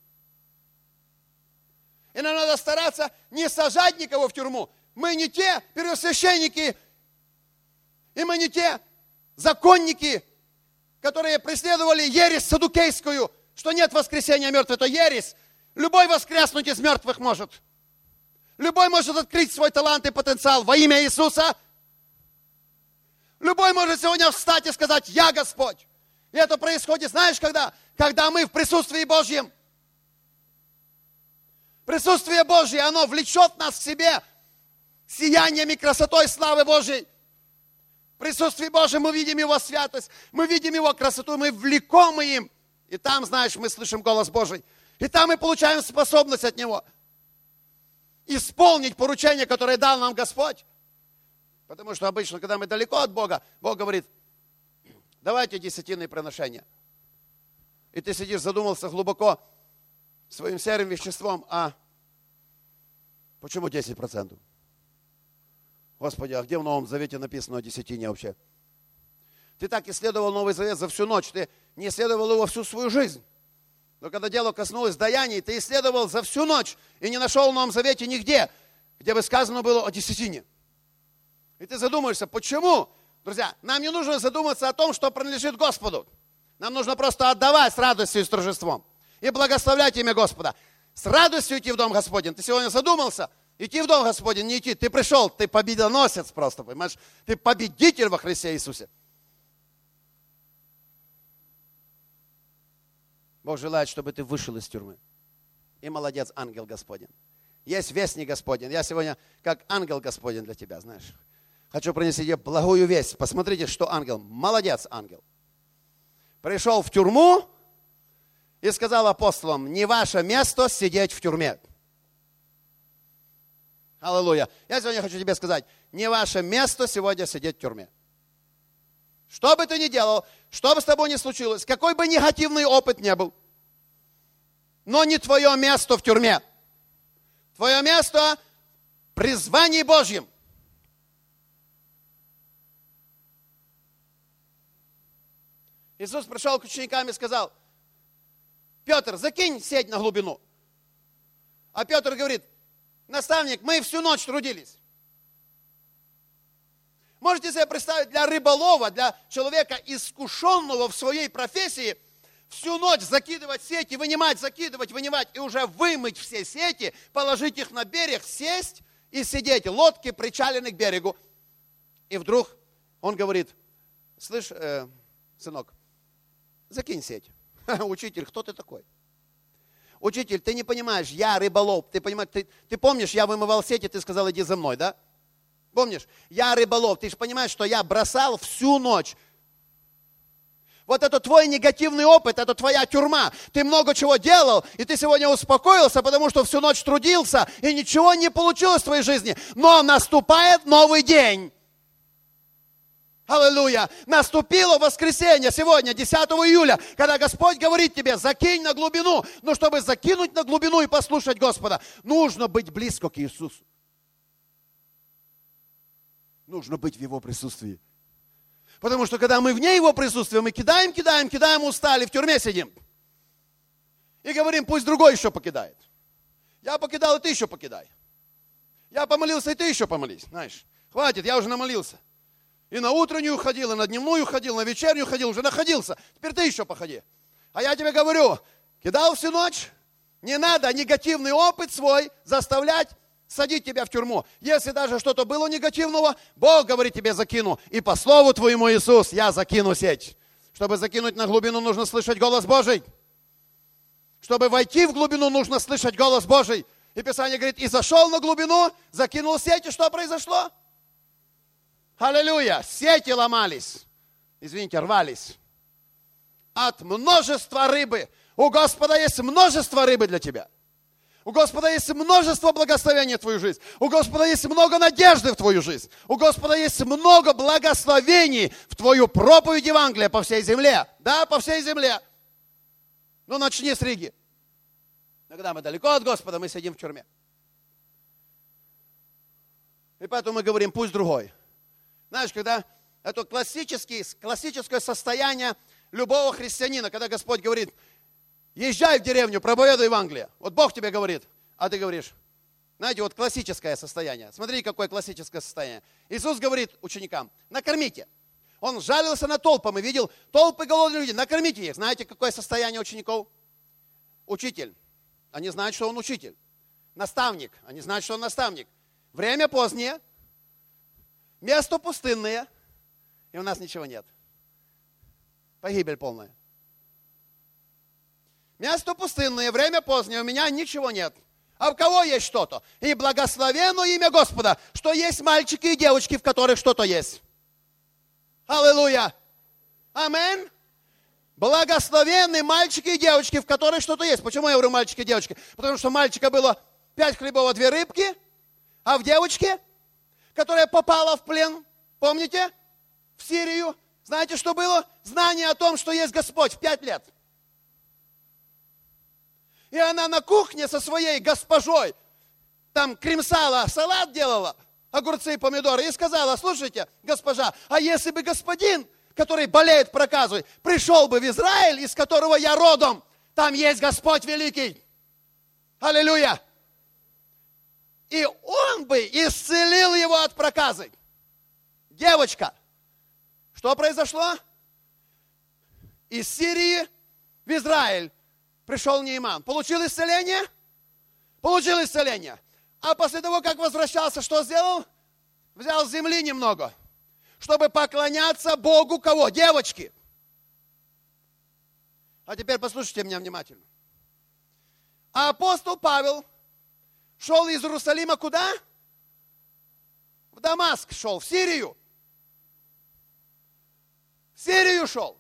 [SPEAKER 3] И нам надо стараться не сажать никого в тюрьму. Мы не те первосвященники, и мы не те законники, которые преследовали ересь саддукейскую, что нет воскресения мертвых, это ересь. Любой воскреснуть из мертвых может. Любой может открыть свой талант и потенциал во имя Иисуса. Любой может сегодня встать и сказать, я Господь. И это происходит, знаешь, когда? Когда мы в присутствии Божьем. Присутствие Божье, оно влечет нас к себе сиянием и красотой славы Божьей. В присутствии Божьем мы видим Его святость, мы видим Его красоту, мы влекомы им. И там, знаешь, мы слышим голос Божий. И там мы получаем способность от Него исполнить поручение, которое дал нам Господь. Потому что обычно, когда мы далеко от Бога, Бог говорит, давайте десятинные приношения. И ты сидишь, задумался глубоко своим серым веществом, а почему десять процентов? Господи, а где в Новом Завете написано о десятине вообще? Ты так исследовал Новый Завет за всю ночь, ты не исследовал его всю свою жизнь. Но когда дело коснулось даяний, ты исследовал за всю ночь и не нашел в Новом Завете нигде, где бы сказано было о десятине. И ты задумаешься, почему? Друзья, нам не нужно задуматься о том, что принадлежит Господу. Нам нужно просто отдавать с радостью и с торжеством. И благословлять имя Господа. С радостью идти в Дом Господень. Ты сегодня задумался? Идти в Дом Господень, не идти. Ты пришел, ты победоносец просто, понимаешь? Ты победитель во Христе Иисусе. Бог желает, чтобы ты вышел из тюрьмы. И молодец, ангел Господень. Есть вестник Господень. Я сегодня как ангел Господень для тебя, знаешь. Хочу принести тебе благую весть. Посмотрите, что ангел. Молодец, ангел. Пришел в тюрьму и сказал апостолам, не ваше место сидеть в тюрьме. Аллилуйя. Я сегодня хочу тебе сказать, не ваше место сегодня сидеть в тюрьме. Что бы ты ни делал, что бы с тобой ни случилось, какой бы негативный опыт ни был, но не твое место в тюрьме. Твое место в призвании Божьем. Иисус пришел к ученикам и сказал, Петр, закинь сеть на глубину. А Петр говорит, наставник, мы всю ночь трудились. Можете себе представить, для рыболова, для человека, искушенного в своей профессии, всю ночь закидывать сети, вынимать, закидывать, вынимать, и уже вымыть все сети, положить их на берег, сесть и сидеть. Лодки причалены к берегу. И вдруг он говорит, слышь, э, сынок, закинь сеть. Учитель, кто ты такой? Учитель, ты не понимаешь, я рыболов. Ты понимаешь, ты, ты помнишь, я вымывал сети, ты сказал, иди за мной, да? Помнишь? Я рыболов. Ты же понимаешь, что я бросал всю ночь. Вот это твой негативный опыт, это твоя тюрьма. Ты много чего делал, и ты сегодня успокоился, потому что всю ночь трудился, и ничего не получилось в твоей жизни. Но наступает новый день. Аллилуйя! Наступило воскресенье сегодня, десятого июля, когда Господь говорит тебе, закинь на глубину. Но чтобы закинуть на глубину и послушать Господа, нужно быть близко к Иисусу. нужно быть в Его присутствии. Потому что когда мы вне Его присутствия, мы кидаем, кидаем, кидаем, устали, в тюрьме сидим. И говорим, пусть другой еще покидает. Я покидал, и ты еще покидай. Я помолился, и ты еще помолись. Знаешь, хватит, я уже намолился. И на утреннюю ходил, и на дневную ходил, на вечернюю ходил, уже находился. Теперь ты еще походи. А я тебе говорю, кидал всю ночь, не надо негативный опыт свой заставлять садить тебя в тюрьму. Если даже что-то было негативного, Бог говорит тебе, закину. И по слову твоему, Иисус, я закину сеть. Чтобы закинуть на глубину, нужно слышать голос Божий. Чтобы войти в глубину, нужно слышать голос Божий. И Писание говорит, и зашел на глубину, закинул сеть, и что произошло? Аллилуйя! Сети ломались. Извините, рвались. От множества рыбы. У Господа есть множество рыбы для тебя. У Господа есть множество благословений в твою жизнь. У Господа есть много надежды в твою жизнь. У Господа есть много благословений в твою проповедь Евангелия по всей земле. Да, по всей земле. Ну, начни с Риги. Но когда мы далеко от Господа, мы сидим в тюрьме. И поэтому мы говорим, пусть другой. Знаешь, когда это классический, классическое состояние любого христианина, когда Господь говорит, езжай в деревню, проповедуй Евангелие. Вот Бог тебе говорит, а ты говоришь, знаете, вот классическое состояние. Смотри, какое классическое состояние. Иисус говорит ученикам, накормите. Он жалился на толпам и видел толпы голодных людей, накормите их. Знаете, какое состояние учеников? Учитель. Они знают, что он учитель. Наставник. Они знают, что он наставник. Время позднее. Место пустынное. И у нас ничего нет. Погибель полная. Место пустынное, время позднее, у меня ничего нет. А у кого есть что-то? И благословенно имя Господа, что есть мальчики и девочки, в которых что-то есть. Аллилуйя! Аминь! Благословенные мальчики и девочки, в которых что-то есть. Почему я говорю мальчики и девочки? Потому что у мальчика было пять хлебов, две рыбки, а в девочке, которая попала в плен, помните, в Сирию, знаете, что было? Знание о том, что есть Господь в пять лет. И она на кухне со своей госпожой, там кремсала, салат делала, огурцы и помидоры, и сказала, слушайте, госпожа, а если бы господин, который болеет проказой, пришел бы в Израиль, из которого я родом, там есть Господь великий. Аллилуйя. И он бы исцелил его от проказы. Девочка, что произошло? Из Сирии в Израиль пришел Неиман. Получил исцеление? Получил исцеление. А после того, как возвращался, что сделал? Взял с земли немного, чтобы поклоняться Богу кого? Девочки. А теперь послушайте меня внимательно. А апостол Павел шел из Иерусалима куда? В Дамаск шел, в Сирию. В Сирию шел.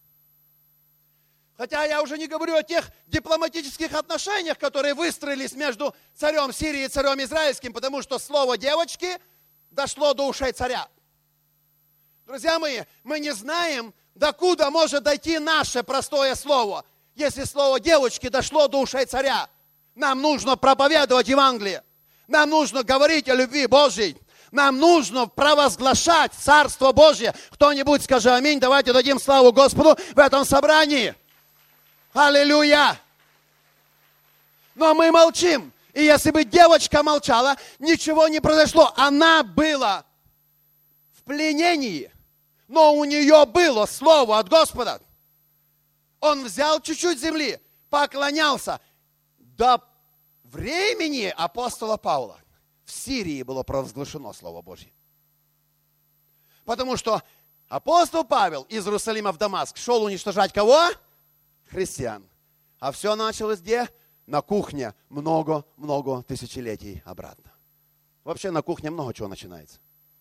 [SPEAKER 3] Хотя я уже не говорю о тех дипломатических отношениях, которые выстроились между царем Сирии и царем Израильским, потому что слово девочки дошло до ушей царя. Друзья мои, мы не знаем, докуда может дойти наше простое слово. Если слово девочки дошло до ушей царя, нам нужно проповедовать Евангелие. Нам нужно говорить о любви Божьей. Нам нужно провозглашать Царство Божье. Кто-нибудь скажи аминь. Давайте дадим славу Господу в этом собрании. Аллилуйя! Но мы молчим. И если бы девочка молчала, ничего не произошло. Она была в пленении, но у нее было слово от Господа. Он взял чуть-чуть земли, поклонялся. До времени апостола Павла в Сирии было провозглашено Слово Божье. Потому что апостол Павел из Иерусалима в Дамаск шел уничтожать кого? Христиан. А все началось где? На кухне много-много тысячелетий обратно. Вообще на кухне много чего начинается.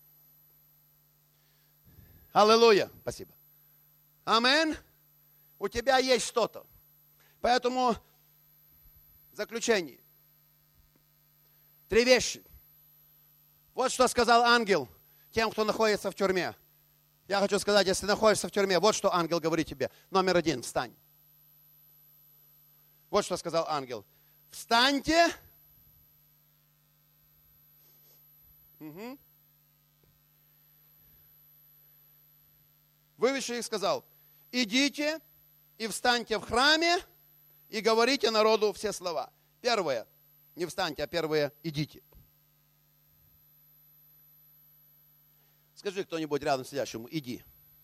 [SPEAKER 3] Аллилуйя. Спасибо. Аминь. У тебя есть что-то. Поэтому в заключение. Три вещи. Вот что сказал ангел тем, кто находится в тюрьме. Я хочу сказать, если находишься в тюрьме, вот что ангел говорит тебе. Номер один, встань. Вот что сказал ангел. Встаньте. Угу. выведший их, сказал: идите и встаньте в храме и говорите народу все слова. Первое, не встаньте, а первое, идите. Скажи кто-нибудь рядом сидящему: иди.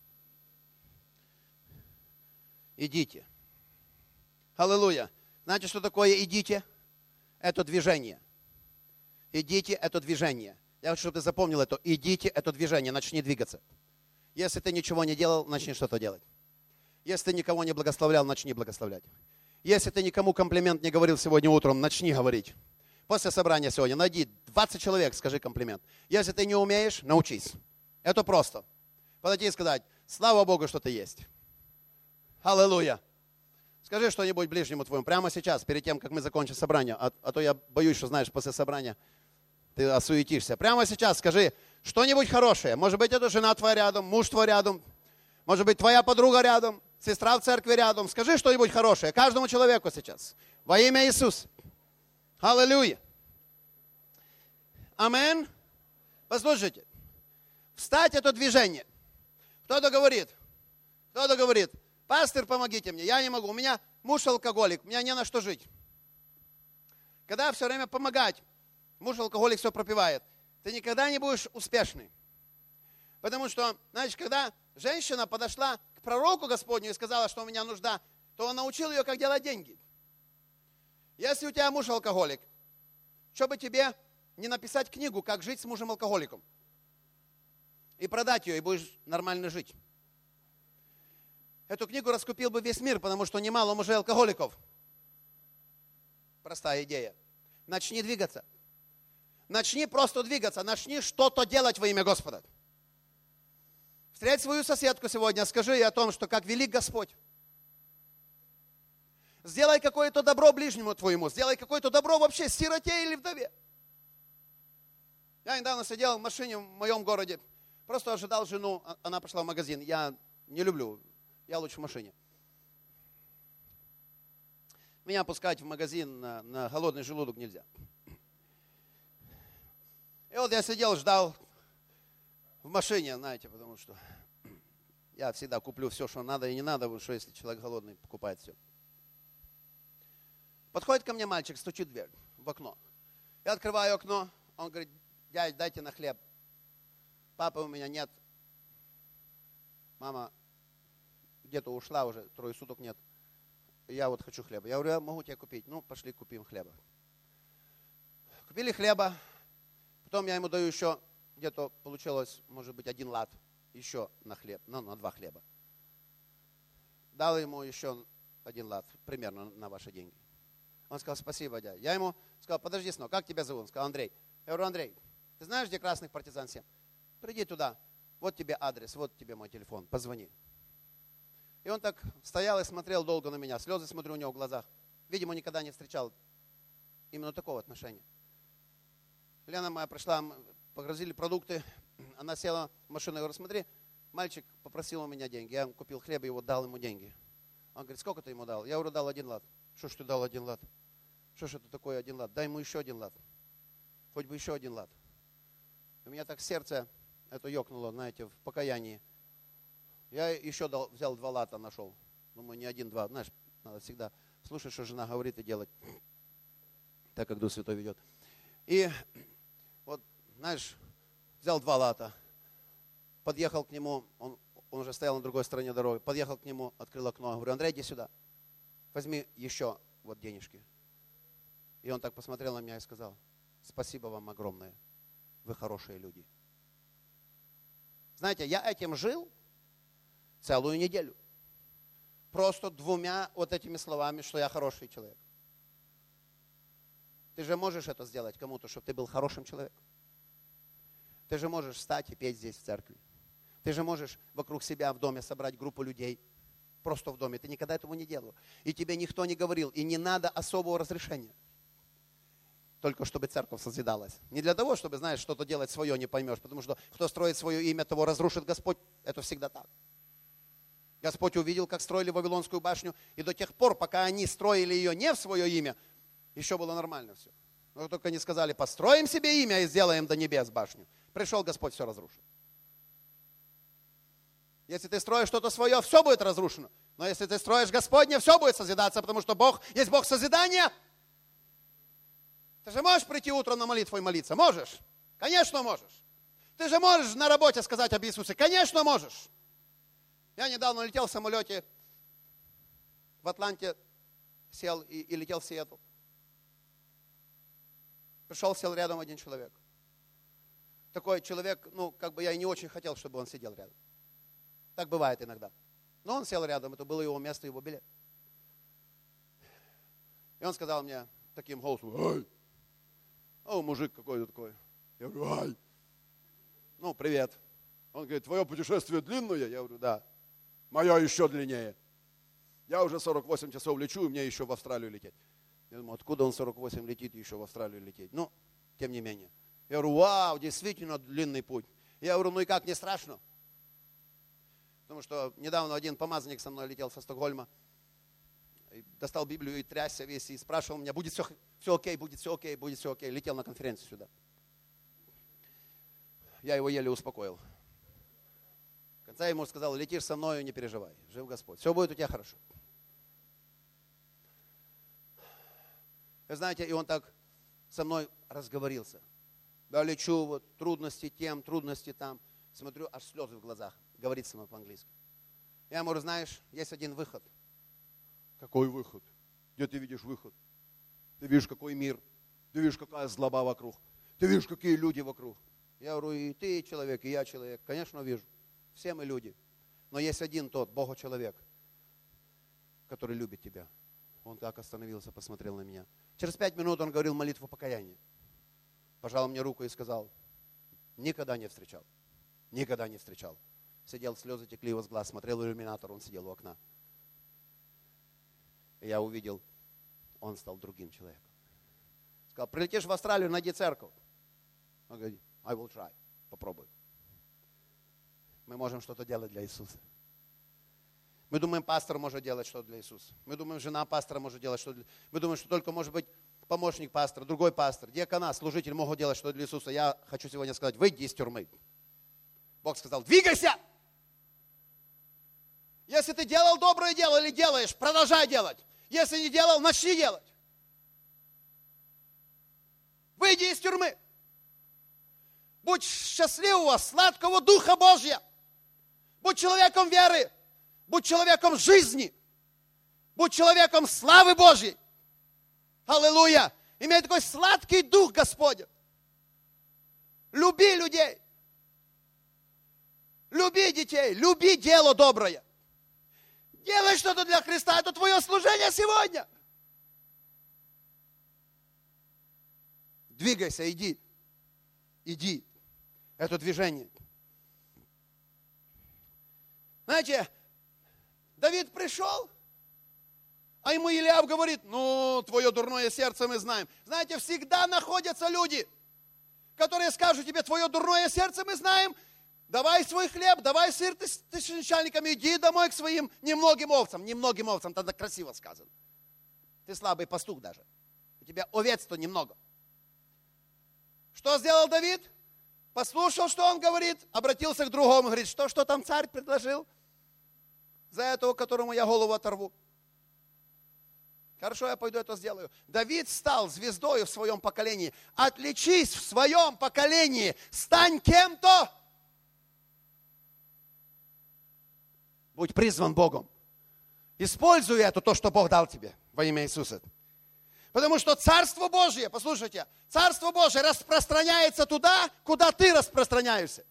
[SPEAKER 3] Идите. Аллилуйя. Знаете, что такое идите? Это движение. Идите, это движение. Я хочу, чтобы ты запомнил это. Идите, это движение. Начни двигаться. Если ты ничего не делал, начни что-то делать. Если ты никого не благословлял, начни благословлять. Если ты никому комплимент не говорил сегодня утром, начни говорить. После собрания сегодня найди двадцать человек, скажи комплимент. Если ты не умеешь, научись. Это просто. Подойти и сказать: слава Богу, что ты есть. Аллилуйя. Скажи что-нибудь ближнему твоему прямо сейчас, перед тем, как мы закончим собрание. А, а то я боюсь, что, знаешь, после собрания ты осуетишься. Прямо сейчас скажи что-нибудь хорошее. Может быть, это жена твоя рядом, муж твой рядом. Может быть, твоя подруга рядом, сестра в церкви рядом. Скажи что-нибудь хорошее каждому человеку сейчас. Во имя Иисуса. Аллилуйя. Амин. Послушайте. Встать — это движение. Кто-то говорит, кто-то говорит: пастор, помогите мне, я не могу, у меня муж алкоголик, у меня не на что жить. Когда все время помогать, муж алкоголик все пропивает, ты никогда не будешь успешный. Потому что, знаешь, когда женщина подошла к пророку Господню и сказала, что у меня нужда, то он научил ее, как делать деньги. Если у тебя муж алкоголик, чтобы тебе не написать книгу, как жить с мужем алкоголиком, и продать ее, и будешь нормально жить. Эту книгу раскупил бы весь мир, потому что немало мужей алкоголиков. Простая идея. Начни двигаться. Начни просто двигаться. Начни что-то делать во имя Господа. Встреть свою соседку сегодня, скажи ей о том, что как велик Господь. Сделай какое-то добро ближнему твоему. Сделай какое-то добро вообще сироте или вдове. Я недавно сидел в машине в моем городе. Просто ожидал жену, она пошла в магазин. Я не люблю. Я лучше в машине. Меня пускать в магазин на, на голодный желудок нельзя. И вот я сидел, ждал в машине, знаете, потому что я всегда куплю все, что надо и не надо, потому что если человек голодный, покупает все. Подходит ко мне мальчик, стучит в дверь, в окно. Я открываю окно, он говорит: дядь, дайте на хлеб. Папы у меня нет. Мама где-то ушла уже, трое суток нет. Я вот хочу хлеба. Я говорю: я могу тебе купить. Ну, пошли купим хлеба. Купили хлеба. Потом я ему даю еще, где-то получилось, может быть, один лат еще на хлеб, ну, на два хлеба. Дал ему еще один лат, примерно на ваши деньги. Он сказал: спасибо, дядя. Я ему сказал: подожди, сынок, как тебя зовут? Он сказал: Андрей. Я говорю: Андрей, ты знаешь, где Красных партизан семь? Приди туда, вот тебе адрес, вот тебе мой телефон, позвони. И он так стоял и смотрел долго на меня, слезы смотрю у него в глазах. Видимо, никогда не встречал именно такого отношения. Лена моя пришла, погрузили продукты, она села в машину, я говорю: смотри, мальчик попросил у меня деньги, я купил хлеб и вот дал ему деньги. Он говорит: сколько ты ему дал? Я говорю: дал один лат. Что ж ты дал один лат? Что ж это такое один лат? Дай ему еще один лат. Хоть бы еще один лат. У меня так сердце это ёкнуло, знаете, в покаянии. Я еще дал, взял два лата, нашел. Думаю, не один-два. Знаешь, надо всегда слушать, что жена говорит, и делать так, как Дух Святой ведет. И вот, знаешь, взял два лата, подъехал к нему, он, он уже стоял на другой стороне дороги, подъехал к нему, открыл окно, говорю: Андрей, иди сюда, возьми еще вот денежки. И он так посмотрел на меня и сказал: спасибо вам огромное, вы хорошие люди. Знаете, я этим жил целую неделю. Просто двумя вот этими словами, что я хороший человек. Ты же можешь это сделать кому-то, чтобы ты был хорошим человеком. Ты же можешь встать и петь здесь в церкви. Ты же можешь вокруг себя в доме собрать группу людей. Просто в доме. Ты никогда этого не делал. И тебе никто не говорил. И не надо особого разрешения. Только чтобы церковь созидалась. Не для того, чтобы, знаешь, что-то делать свое не поймешь. Потому что кто строит свое имя, того разрушит Господь. Это всегда так. Господь увидел, как строили Вавилонскую башню. И до тех пор, пока они строили ее не в свое имя, еще было нормально все. Но только они сказали: построим себе имя и сделаем до небес башню. Пришел Господь, все разрушил. Если ты строишь что-то свое, все будет разрушено. Но если ты строишь Господне, все будет созидаться, потому что Бог есть Бог созидания. Ты же можешь прийти утром на молитву и молиться? Можешь? Конечно, можешь. Ты же можешь на работе сказать об Иисусе? Конечно, можешь. Я недавно летел в самолете в Атланте, сел и, и летел в Сиэтл. Пришел, сел рядом один человек. Такой человек, ну, как бы я и не очень хотел, чтобы он сидел рядом. Так бывает иногда. Но он сел рядом, это было его место, его билет. И он сказал мне таким голосом: ай! О, мужик какой-то такой. Я говорю: ай! Ну, привет. Он говорит: твое путешествие длинное? Я говорю: да. Мое еще длиннее. Я уже сорок восемь часов лечу, и мне еще в Австралию лететь. Я думаю, откуда он сорок восемь летит и еще в Австралию лететь? Ну, тем не менее. Я говорю: вау, действительно длинный путь. Я говорю: ну и как, не страшно? Потому что недавно один помазанник со мной летел со Стокгольма, достал Библию и трясся весь, и спрашивал меня: будет все, все окей, будет все окей, будет все окей. Летел на конференцию сюда. Я его еле успокоил. В конце я ему сказал: летишь со мною, не переживай, жив Господь, все будет у тебя хорошо. Вы знаете, и он так со мной разговорился. Да, лечу, вот, трудности тем, трудности там. Смотрю, аж слезы в глазах. Говорит со мной по-английски. Я ему говорю: знаешь, есть один выход. Какой выход? Где ты видишь выход? Ты видишь, какой мир. Ты видишь, какая злоба вокруг. Ты видишь, какие люди вокруг. Я говорю: и ты человек, и я человек. Конечно, вижу. Все мы люди. Но есть один тот, Бога человек, который любит тебя. Он так остановился, посмотрел на меня. Через пять минут он говорил молитву покаяния. Пожал мне руку и сказал: никогда не встречал. Никогда не встречал. Сидел, слезы текли его с глаз, смотрел в иллюминатор, он сидел у окна. И я увидел, он стал другим человеком. Сказал: прилетишь в Австралию, найди церковь. Он говорит: I will try. Попробуй. Мы можем что-то делать для Иисуса. Мы думаем, пастор может делать что-то для Иисуса. Мы думаем, жена пастора может делать что-то для... Мы думаем, что только может быть помощник пастора, другой пастор, диакона, служитель могут делать что-то для Иисуса. Я хочу сегодня сказать: выйди из тюрьмы. Бог сказал: двигайся! Если ты делал доброе дело или делаешь, продолжай делать. Если не делал, начни делать. Выйди из тюрьмы. Будь счастливого, сладкого Духа Божьего. Будь человеком веры. Будь человеком жизни. Будь человеком славы Божьей. Аллилуйя. Имей такой сладкий Дух Господень. Люби людей. Люби детей. Люби дело доброе. Делай что-то для Христа. Это твое служение сегодня. Двигайся, иди. Иди. Это движение. Знаете, Давид пришел, а ему Илиав говорит: ну, твое дурное сердце мы знаем. Знаете, всегда находятся люди, которые скажут тебе: твое дурное сердце мы знаем, давай свой хлеб, давай сыр ты с начальниками, иди домой к своим немногим овцам. Немногим овцам, тогда красиво сказано. Ты слабый пастух даже. У тебя овец-то немного. Что сделал Давид? Послушал, что он говорит, обратился к другому, говорит: что, что там царь предложил? За этого, которому я голову оторву. Хорошо, я пойду это сделаю. Давид стал звездой в своем поколении. Отличись в своем поколении. Стань кем-то. Будь призван Богом. Используй это, то, что Бог дал тебе во имя Иисуса. Потому что Царство Божье, послушайте, Царство Божье распространяется туда, куда ты распространяешься.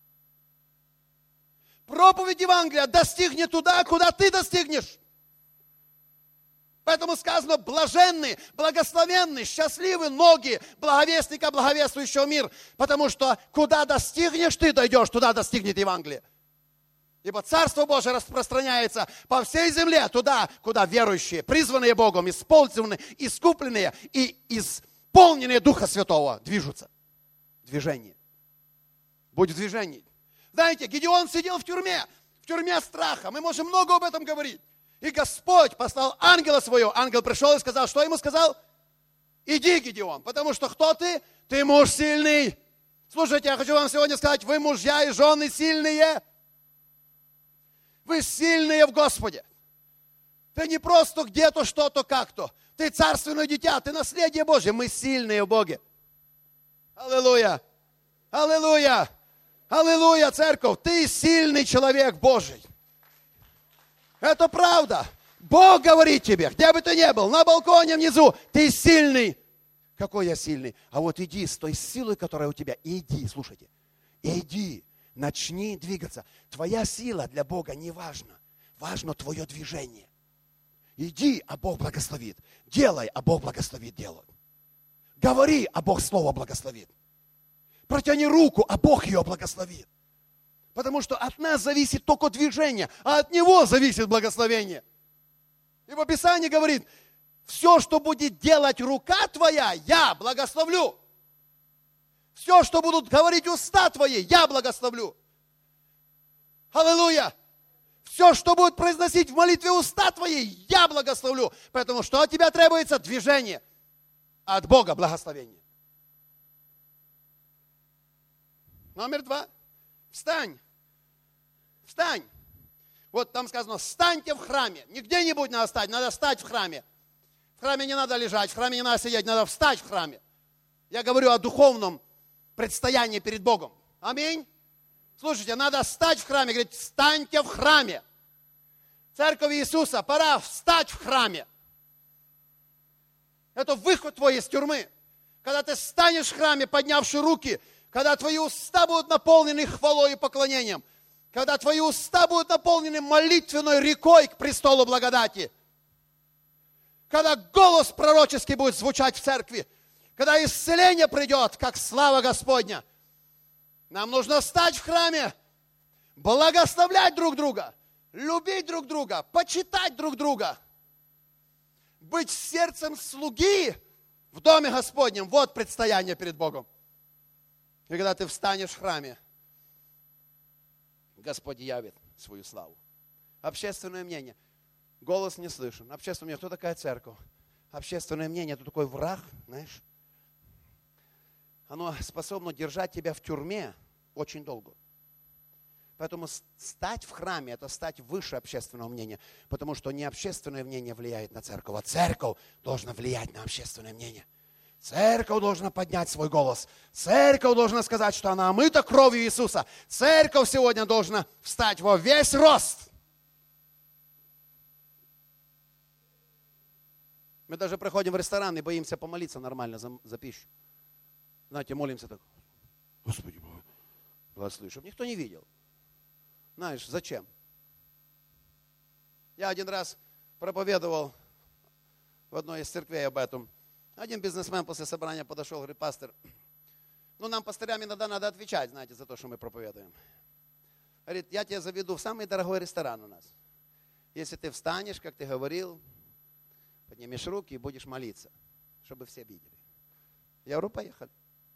[SPEAKER 3] Проповедь Евангелия достигнет туда, куда ты достигнешь. Поэтому сказано: блаженны, благословенны, счастливы ноги благовестника, благовествующего мир. Потому что куда достигнешь ты, дойдешь, туда достигнет Евангелие. Ибо Царство Божие распространяется по всей земле, туда, куда верующие, призванные Богом, использованные, искупленные и исполненные Духа Святого движутся. Движение. Будь в движении. Знаете, Гедеон сидел в тюрьме, в тюрьме страха. Мы можем много об этом говорить. И Господь послал ангела своего. Ангел пришел и сказал, что ему сказал? Иди, Гедеон, потому что кто ты? Ты муж сильный. Слушайте, я хочу вам сегодня сказать, вы мужья и жены сильные. Вы сильные в Господе. Ты не просто где-то, что-то, как-то. Ты царственное дитя, ты наследие Божье. Мы сильные в Боге. Аллилуйя! Аллилуйя! Аллилуйя, церковь! Ты сильный человек Божий. Это правда. Бог говорит тебе, где бы ты ни был, на балконе внизу, ты сильный. Какой я сильный? А вот иди с той силой, которая у тебя. Иди, слушайте. Иди, начни двигаться. Твоя сила для Бога не важна. Важно твое движение. Иди, а Бог благословит. Делай, а Бог благословит делай. Говори, а Бог слово благословит. Протяни руку, а Бог ее благословит. Потому что от нас зависит только движение, а от Него зависит благословение. И в Писании говорит, все, что будет делать рука твоя, я благословлю. Все, что будут говорить уста твои, я благословлю. Аллилуйя! Все, что будет произносить в молитве уста твои, я благословлю. Поэтому что от тебя требуется? Движение. От Бога благословение. Номер два. Встань. Встань. Вот там сказано, встаньте в храме. Не где-нибудь надо встать, надо встать в храме. В храме не надо лежать, в храме не надо сидеть, надо встать в храме. Я говорю о духовном предстоянии перед Богом. Аминь. Слушайте, надо встать в храме. Говорит, встаньте в храме. Церковь Иисуса, пора встать в храме. Это выход твой из тюрьмы. Когда ты станешь в храме, поднявши руки, когда твои уста будут наполнены хвалой и поклонением, когда твои уста будут наполнены молитвенной рекой к престолу благодати, когда голос пророческий будет звучать в церкви, когда исцеление придет, как слава Господня, нам нужно встать в храме, благословлять друг друга, любить друг друга, почитать друг друга, быть сердцем слуги в доме Господнем. Вот предстояние перед Богом. И когда ты встанешь в храме, Господь явит свою славу. Общественное мнение. Голос не слышен. Общественное мнение. Кто такая церковь? Общественное мнение. Это такой враг, знаешь. Оно способно держать тебя в тюрьме очень долго. Поэтому стать в храме – это стать выше общественного мнения. Потому что не общественное мнение влияет на церковь, а церковь должна влиять на общественное мнение. Церковь должна поднять свой голос. Церковь должна сказать, что она омыта кровью Иисуса. Церковь сегодня должна встать во весь рост. Мы даже приходим в ресторан и боимся помолиться нормально за, за пищу. Знаете, молимся так. Господи, благослови, чтобы никто не видел. Знаешь, зачем? Я один раз проповедовал в одной из церквей об этом. Один бизнесмен после собрания подошел, говорит, пастор, ну нам, пастырям, иногда надо отвечать, знаете, за то, что мы проповедуем. Говорит, я тебя заведу в самый дорогой ресторан у нас. Если ты встанешь, как ты говорил, поднимешь руки и будешь молиться, чтобы все видели. Я говорю, поехали.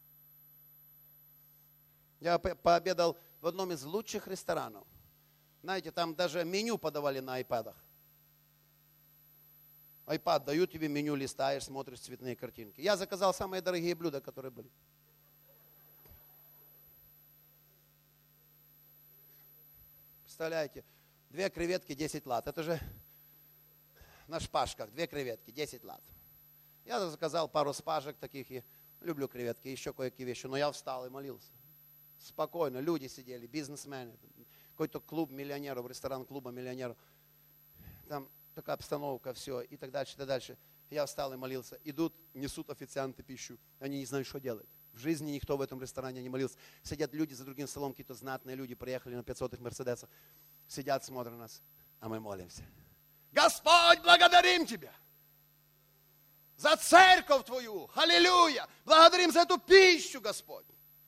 [SPEAKER 3] Я пообедал в одном из лучших ресторанов. Знаете, там даже меню подавали на айпадах. Айпад дают тебе меню, листаешь, смотришь цветные картинки. Я заказал самые дорогие блюда, которые были. Представляете, две креветки, десять лат. Это же на шпажках, две креветки, десять лат. Я заказал пару шпажек таких, и люблю креветки, еще кое-какие вещи. Но я встал и молился. Спокойно, люди сидели, бизнесмены, какой-то клуб миллионеров, ресторан клуба миллионеров. Там такая обстановка, все, и так дальше, и так дальше. Я встал и молился. Идут, несут официанты пищу. Они не знают, что делать. В жизни никто в этом ресторане не молился. Сидят люди за другим столом, какие-то знатные люди, приехали на пятисотых мерседесах. Сидят, смотрят на нас, а мы молимся. Господь, благодарим Тебя за церковь Твою. Аллилуйя. Благодарим за эту пищу, Господь.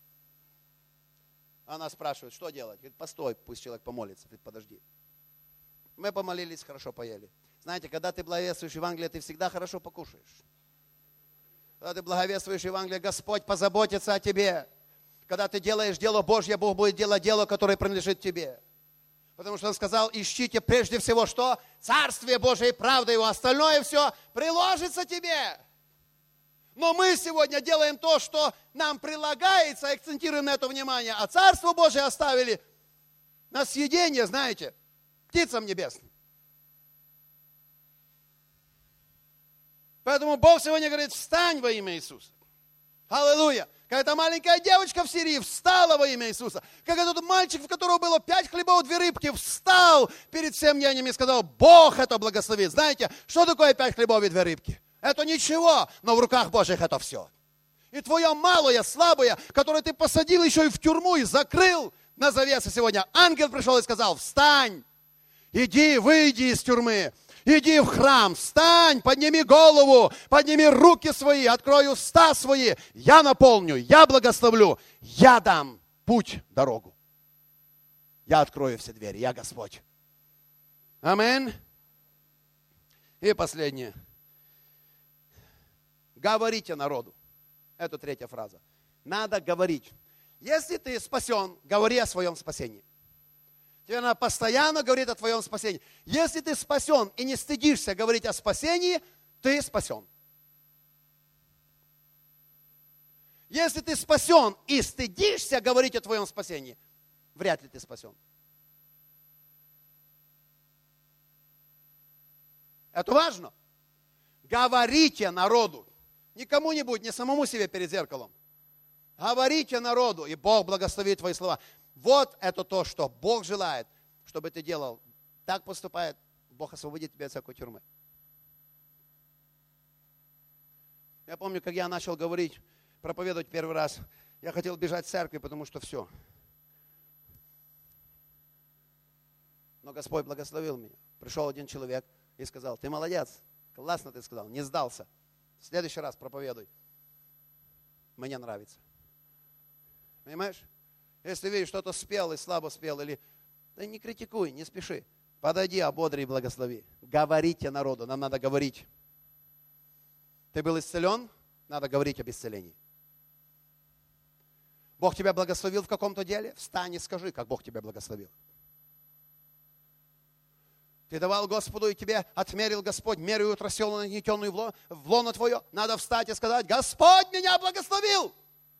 [SPEAKER 3] Она спрашивает, что делать? Говорит, постой, пусть человек помолится. Говорит, подожди. Мы помолились, хорошо поели. Знаете, когда ты благовествуешь Евангелие, ты всегда хорошо покушаешь. Когда ты благовествуешь Евангелие, Господь позаботится о тебе. Когда ты делаешь дело Божье, Бог будет делать дело, которое принадлежит тебе. Потому что Он сказал, ищите прежде всего что? Царствие Божие и правда Его. Остальное все приложится тебе. Но мы сегодня делаем то, что нам прилагается, акцентируем на это внимание. А Царство Божие оставили на съедение, знаете. птицам небесным. Поэтому Бог сегодня говорит, встань во имя Иисуса. Аллилуйя. Какая-то маленькая девочка в Сирии встала во имя Иисуса. Как этот мальчик, у которого было пять хлебов, две рыбки, встал перед всем няням и сказал, Бог это благословит. Знаете, что такое пять хлебов и две рыбки? Это ничего, но в руках Божьих это все. И твое малое, слабое, которое ты посадил еще и в тюрьму и закрыл на завесы сегодня. Ангел пришел и сказал, встань, иди, выйди из тюрьмы. Иди в храм, встань, подними голову, подними руки свои, открой уста свои. Я наполню, я благословлю, я дам путь, дорогу. Я открою все двери, я Господь. Аминь. И последнее. Говорите народу. Это третья фраза. Надо говорить. Если ты спасен, говори о своем спасении. Тебе надо постоянно говорить о твоем спасении. Если ты спасен и не стыдишься говорить о спасении, ты спасен. Если ты спасен и стыдишься говорить о твоем спасении, вряд ли ты спасен. Это важно. Говорите народу. Не кому-нибудь, не самому себе перед зеркалом. Говорите народу, и Бог благословит твои слова. Вот это то, что Бог желает, чтобы ты делал. Так поступает, Бог освободит тебя от всякой тюрьмы. Я помню, как я начал говорить, проповедовать первый раз, я хотел бежать в церкви, потому что все. Но Господь благословил меня. Пришел один человек и сказал, ты молодец, классно ты сказал, не сдался. В следующий раз проповедуй. Мне нравится. Понимаешь? Если видишь, что-то спел и слабо спел, или да не критикуй, не спеши. Подойди, ободри и благослови. Говорите народу, нам надо говорить. Ты был исцелен, надо говорить об исцелении. Бог тебя благословил в каком-то деле, встань и скажи, как Бог тебя благословил. Ты давал Господу, и тебе отмерил Господь меру утрасенную, нагнетенную в лоно твое. Надо встать и сказать, Господь меня благословил.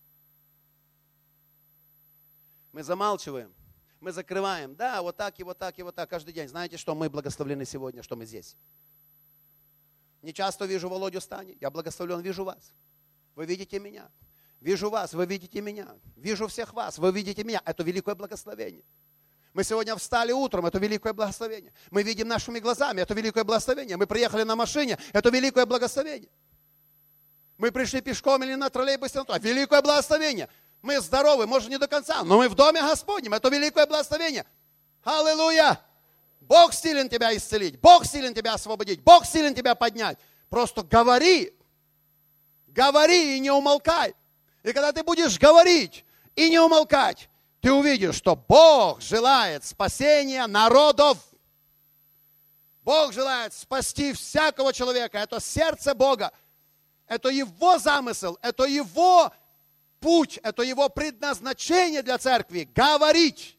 [SPEAKER 3] Мы замалчиваем, мы закрываем. Да, вот так и вот так и вот так каждый день. Знаете, что мы благословлены сегодня, что мы здесь. Не часто вижу Володю Стани, я благословлен, вижу вас. Вы видите меня. Вижу вас, вы видите меня. Вижу всех вас, вы видите меня. Это великое благословение. Мы сегодня встали утром, это великое благословение. Мы видим нашими глазами, это великое благословение. Мы приехали на машине, это великое благословение. Мы пришли пешком или на троллейбусе, это великое благословение. Мы здоровы, может не до конца, но мы в доме Господнем, это великое благословение. Аллилуйя! Бог силен тебя исцелить, Бог силен тебя освободить, Бог силен тебя поднять. Просто говори, говори и не умолкай. И когда ты будешь говорить и не умолкать, ты увидишь, что Бог желает спасения народов. Бог желает спасти всякого человека. Это сердце Бога. Это Его замысел, это Его путь, это Его предназначение для церкви. Говорить.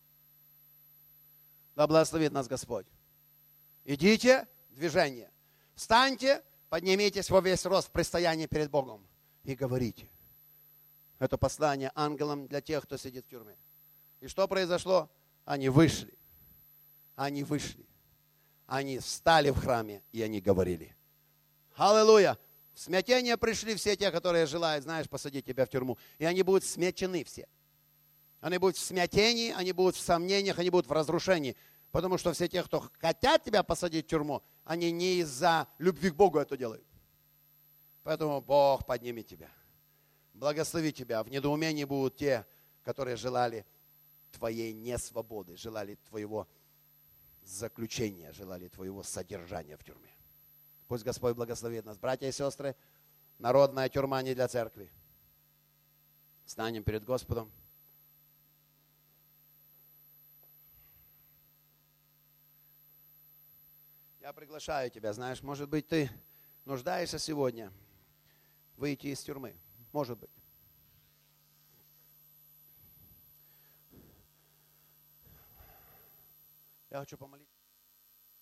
[SPEAKER 3] Да благословит нас Господь. Идите, движение. Встаньте, поднимитесь во весь рост в предстоянии перед Богом и говорите. Это послание ангелам для тех, кто сидит в тюрьме. И что произошло? Они вышли. Они вышли. Они встали в храме, и они говорили. Аллилуйя! В смятение пришли все те, которые желают, знаешь, посадить тебя в тюрьму. И они будут смятены все. Они будут в смятении, они будут в сомнениях, они будут в разрушении. Потому что все те, кто хотят тебя посадить в тюрьму, они не из-за любви к Богу это делают. Поэтому Бог поднимет тебя. Благослови тебя. В недоумении будут те, которые желали твоей несвободы, желали твоего заключения, желали твоего содержания в тюрьме. Пусть Господь благословит нас. Братья и сестры, народная тюрьма не для церкви. Встанем перед Господом. Я приглашаю тебя, знаешь, может быть, ты нуждаешься сегодня выйти из тюрьмы. Может быть. Я хочу помолиться.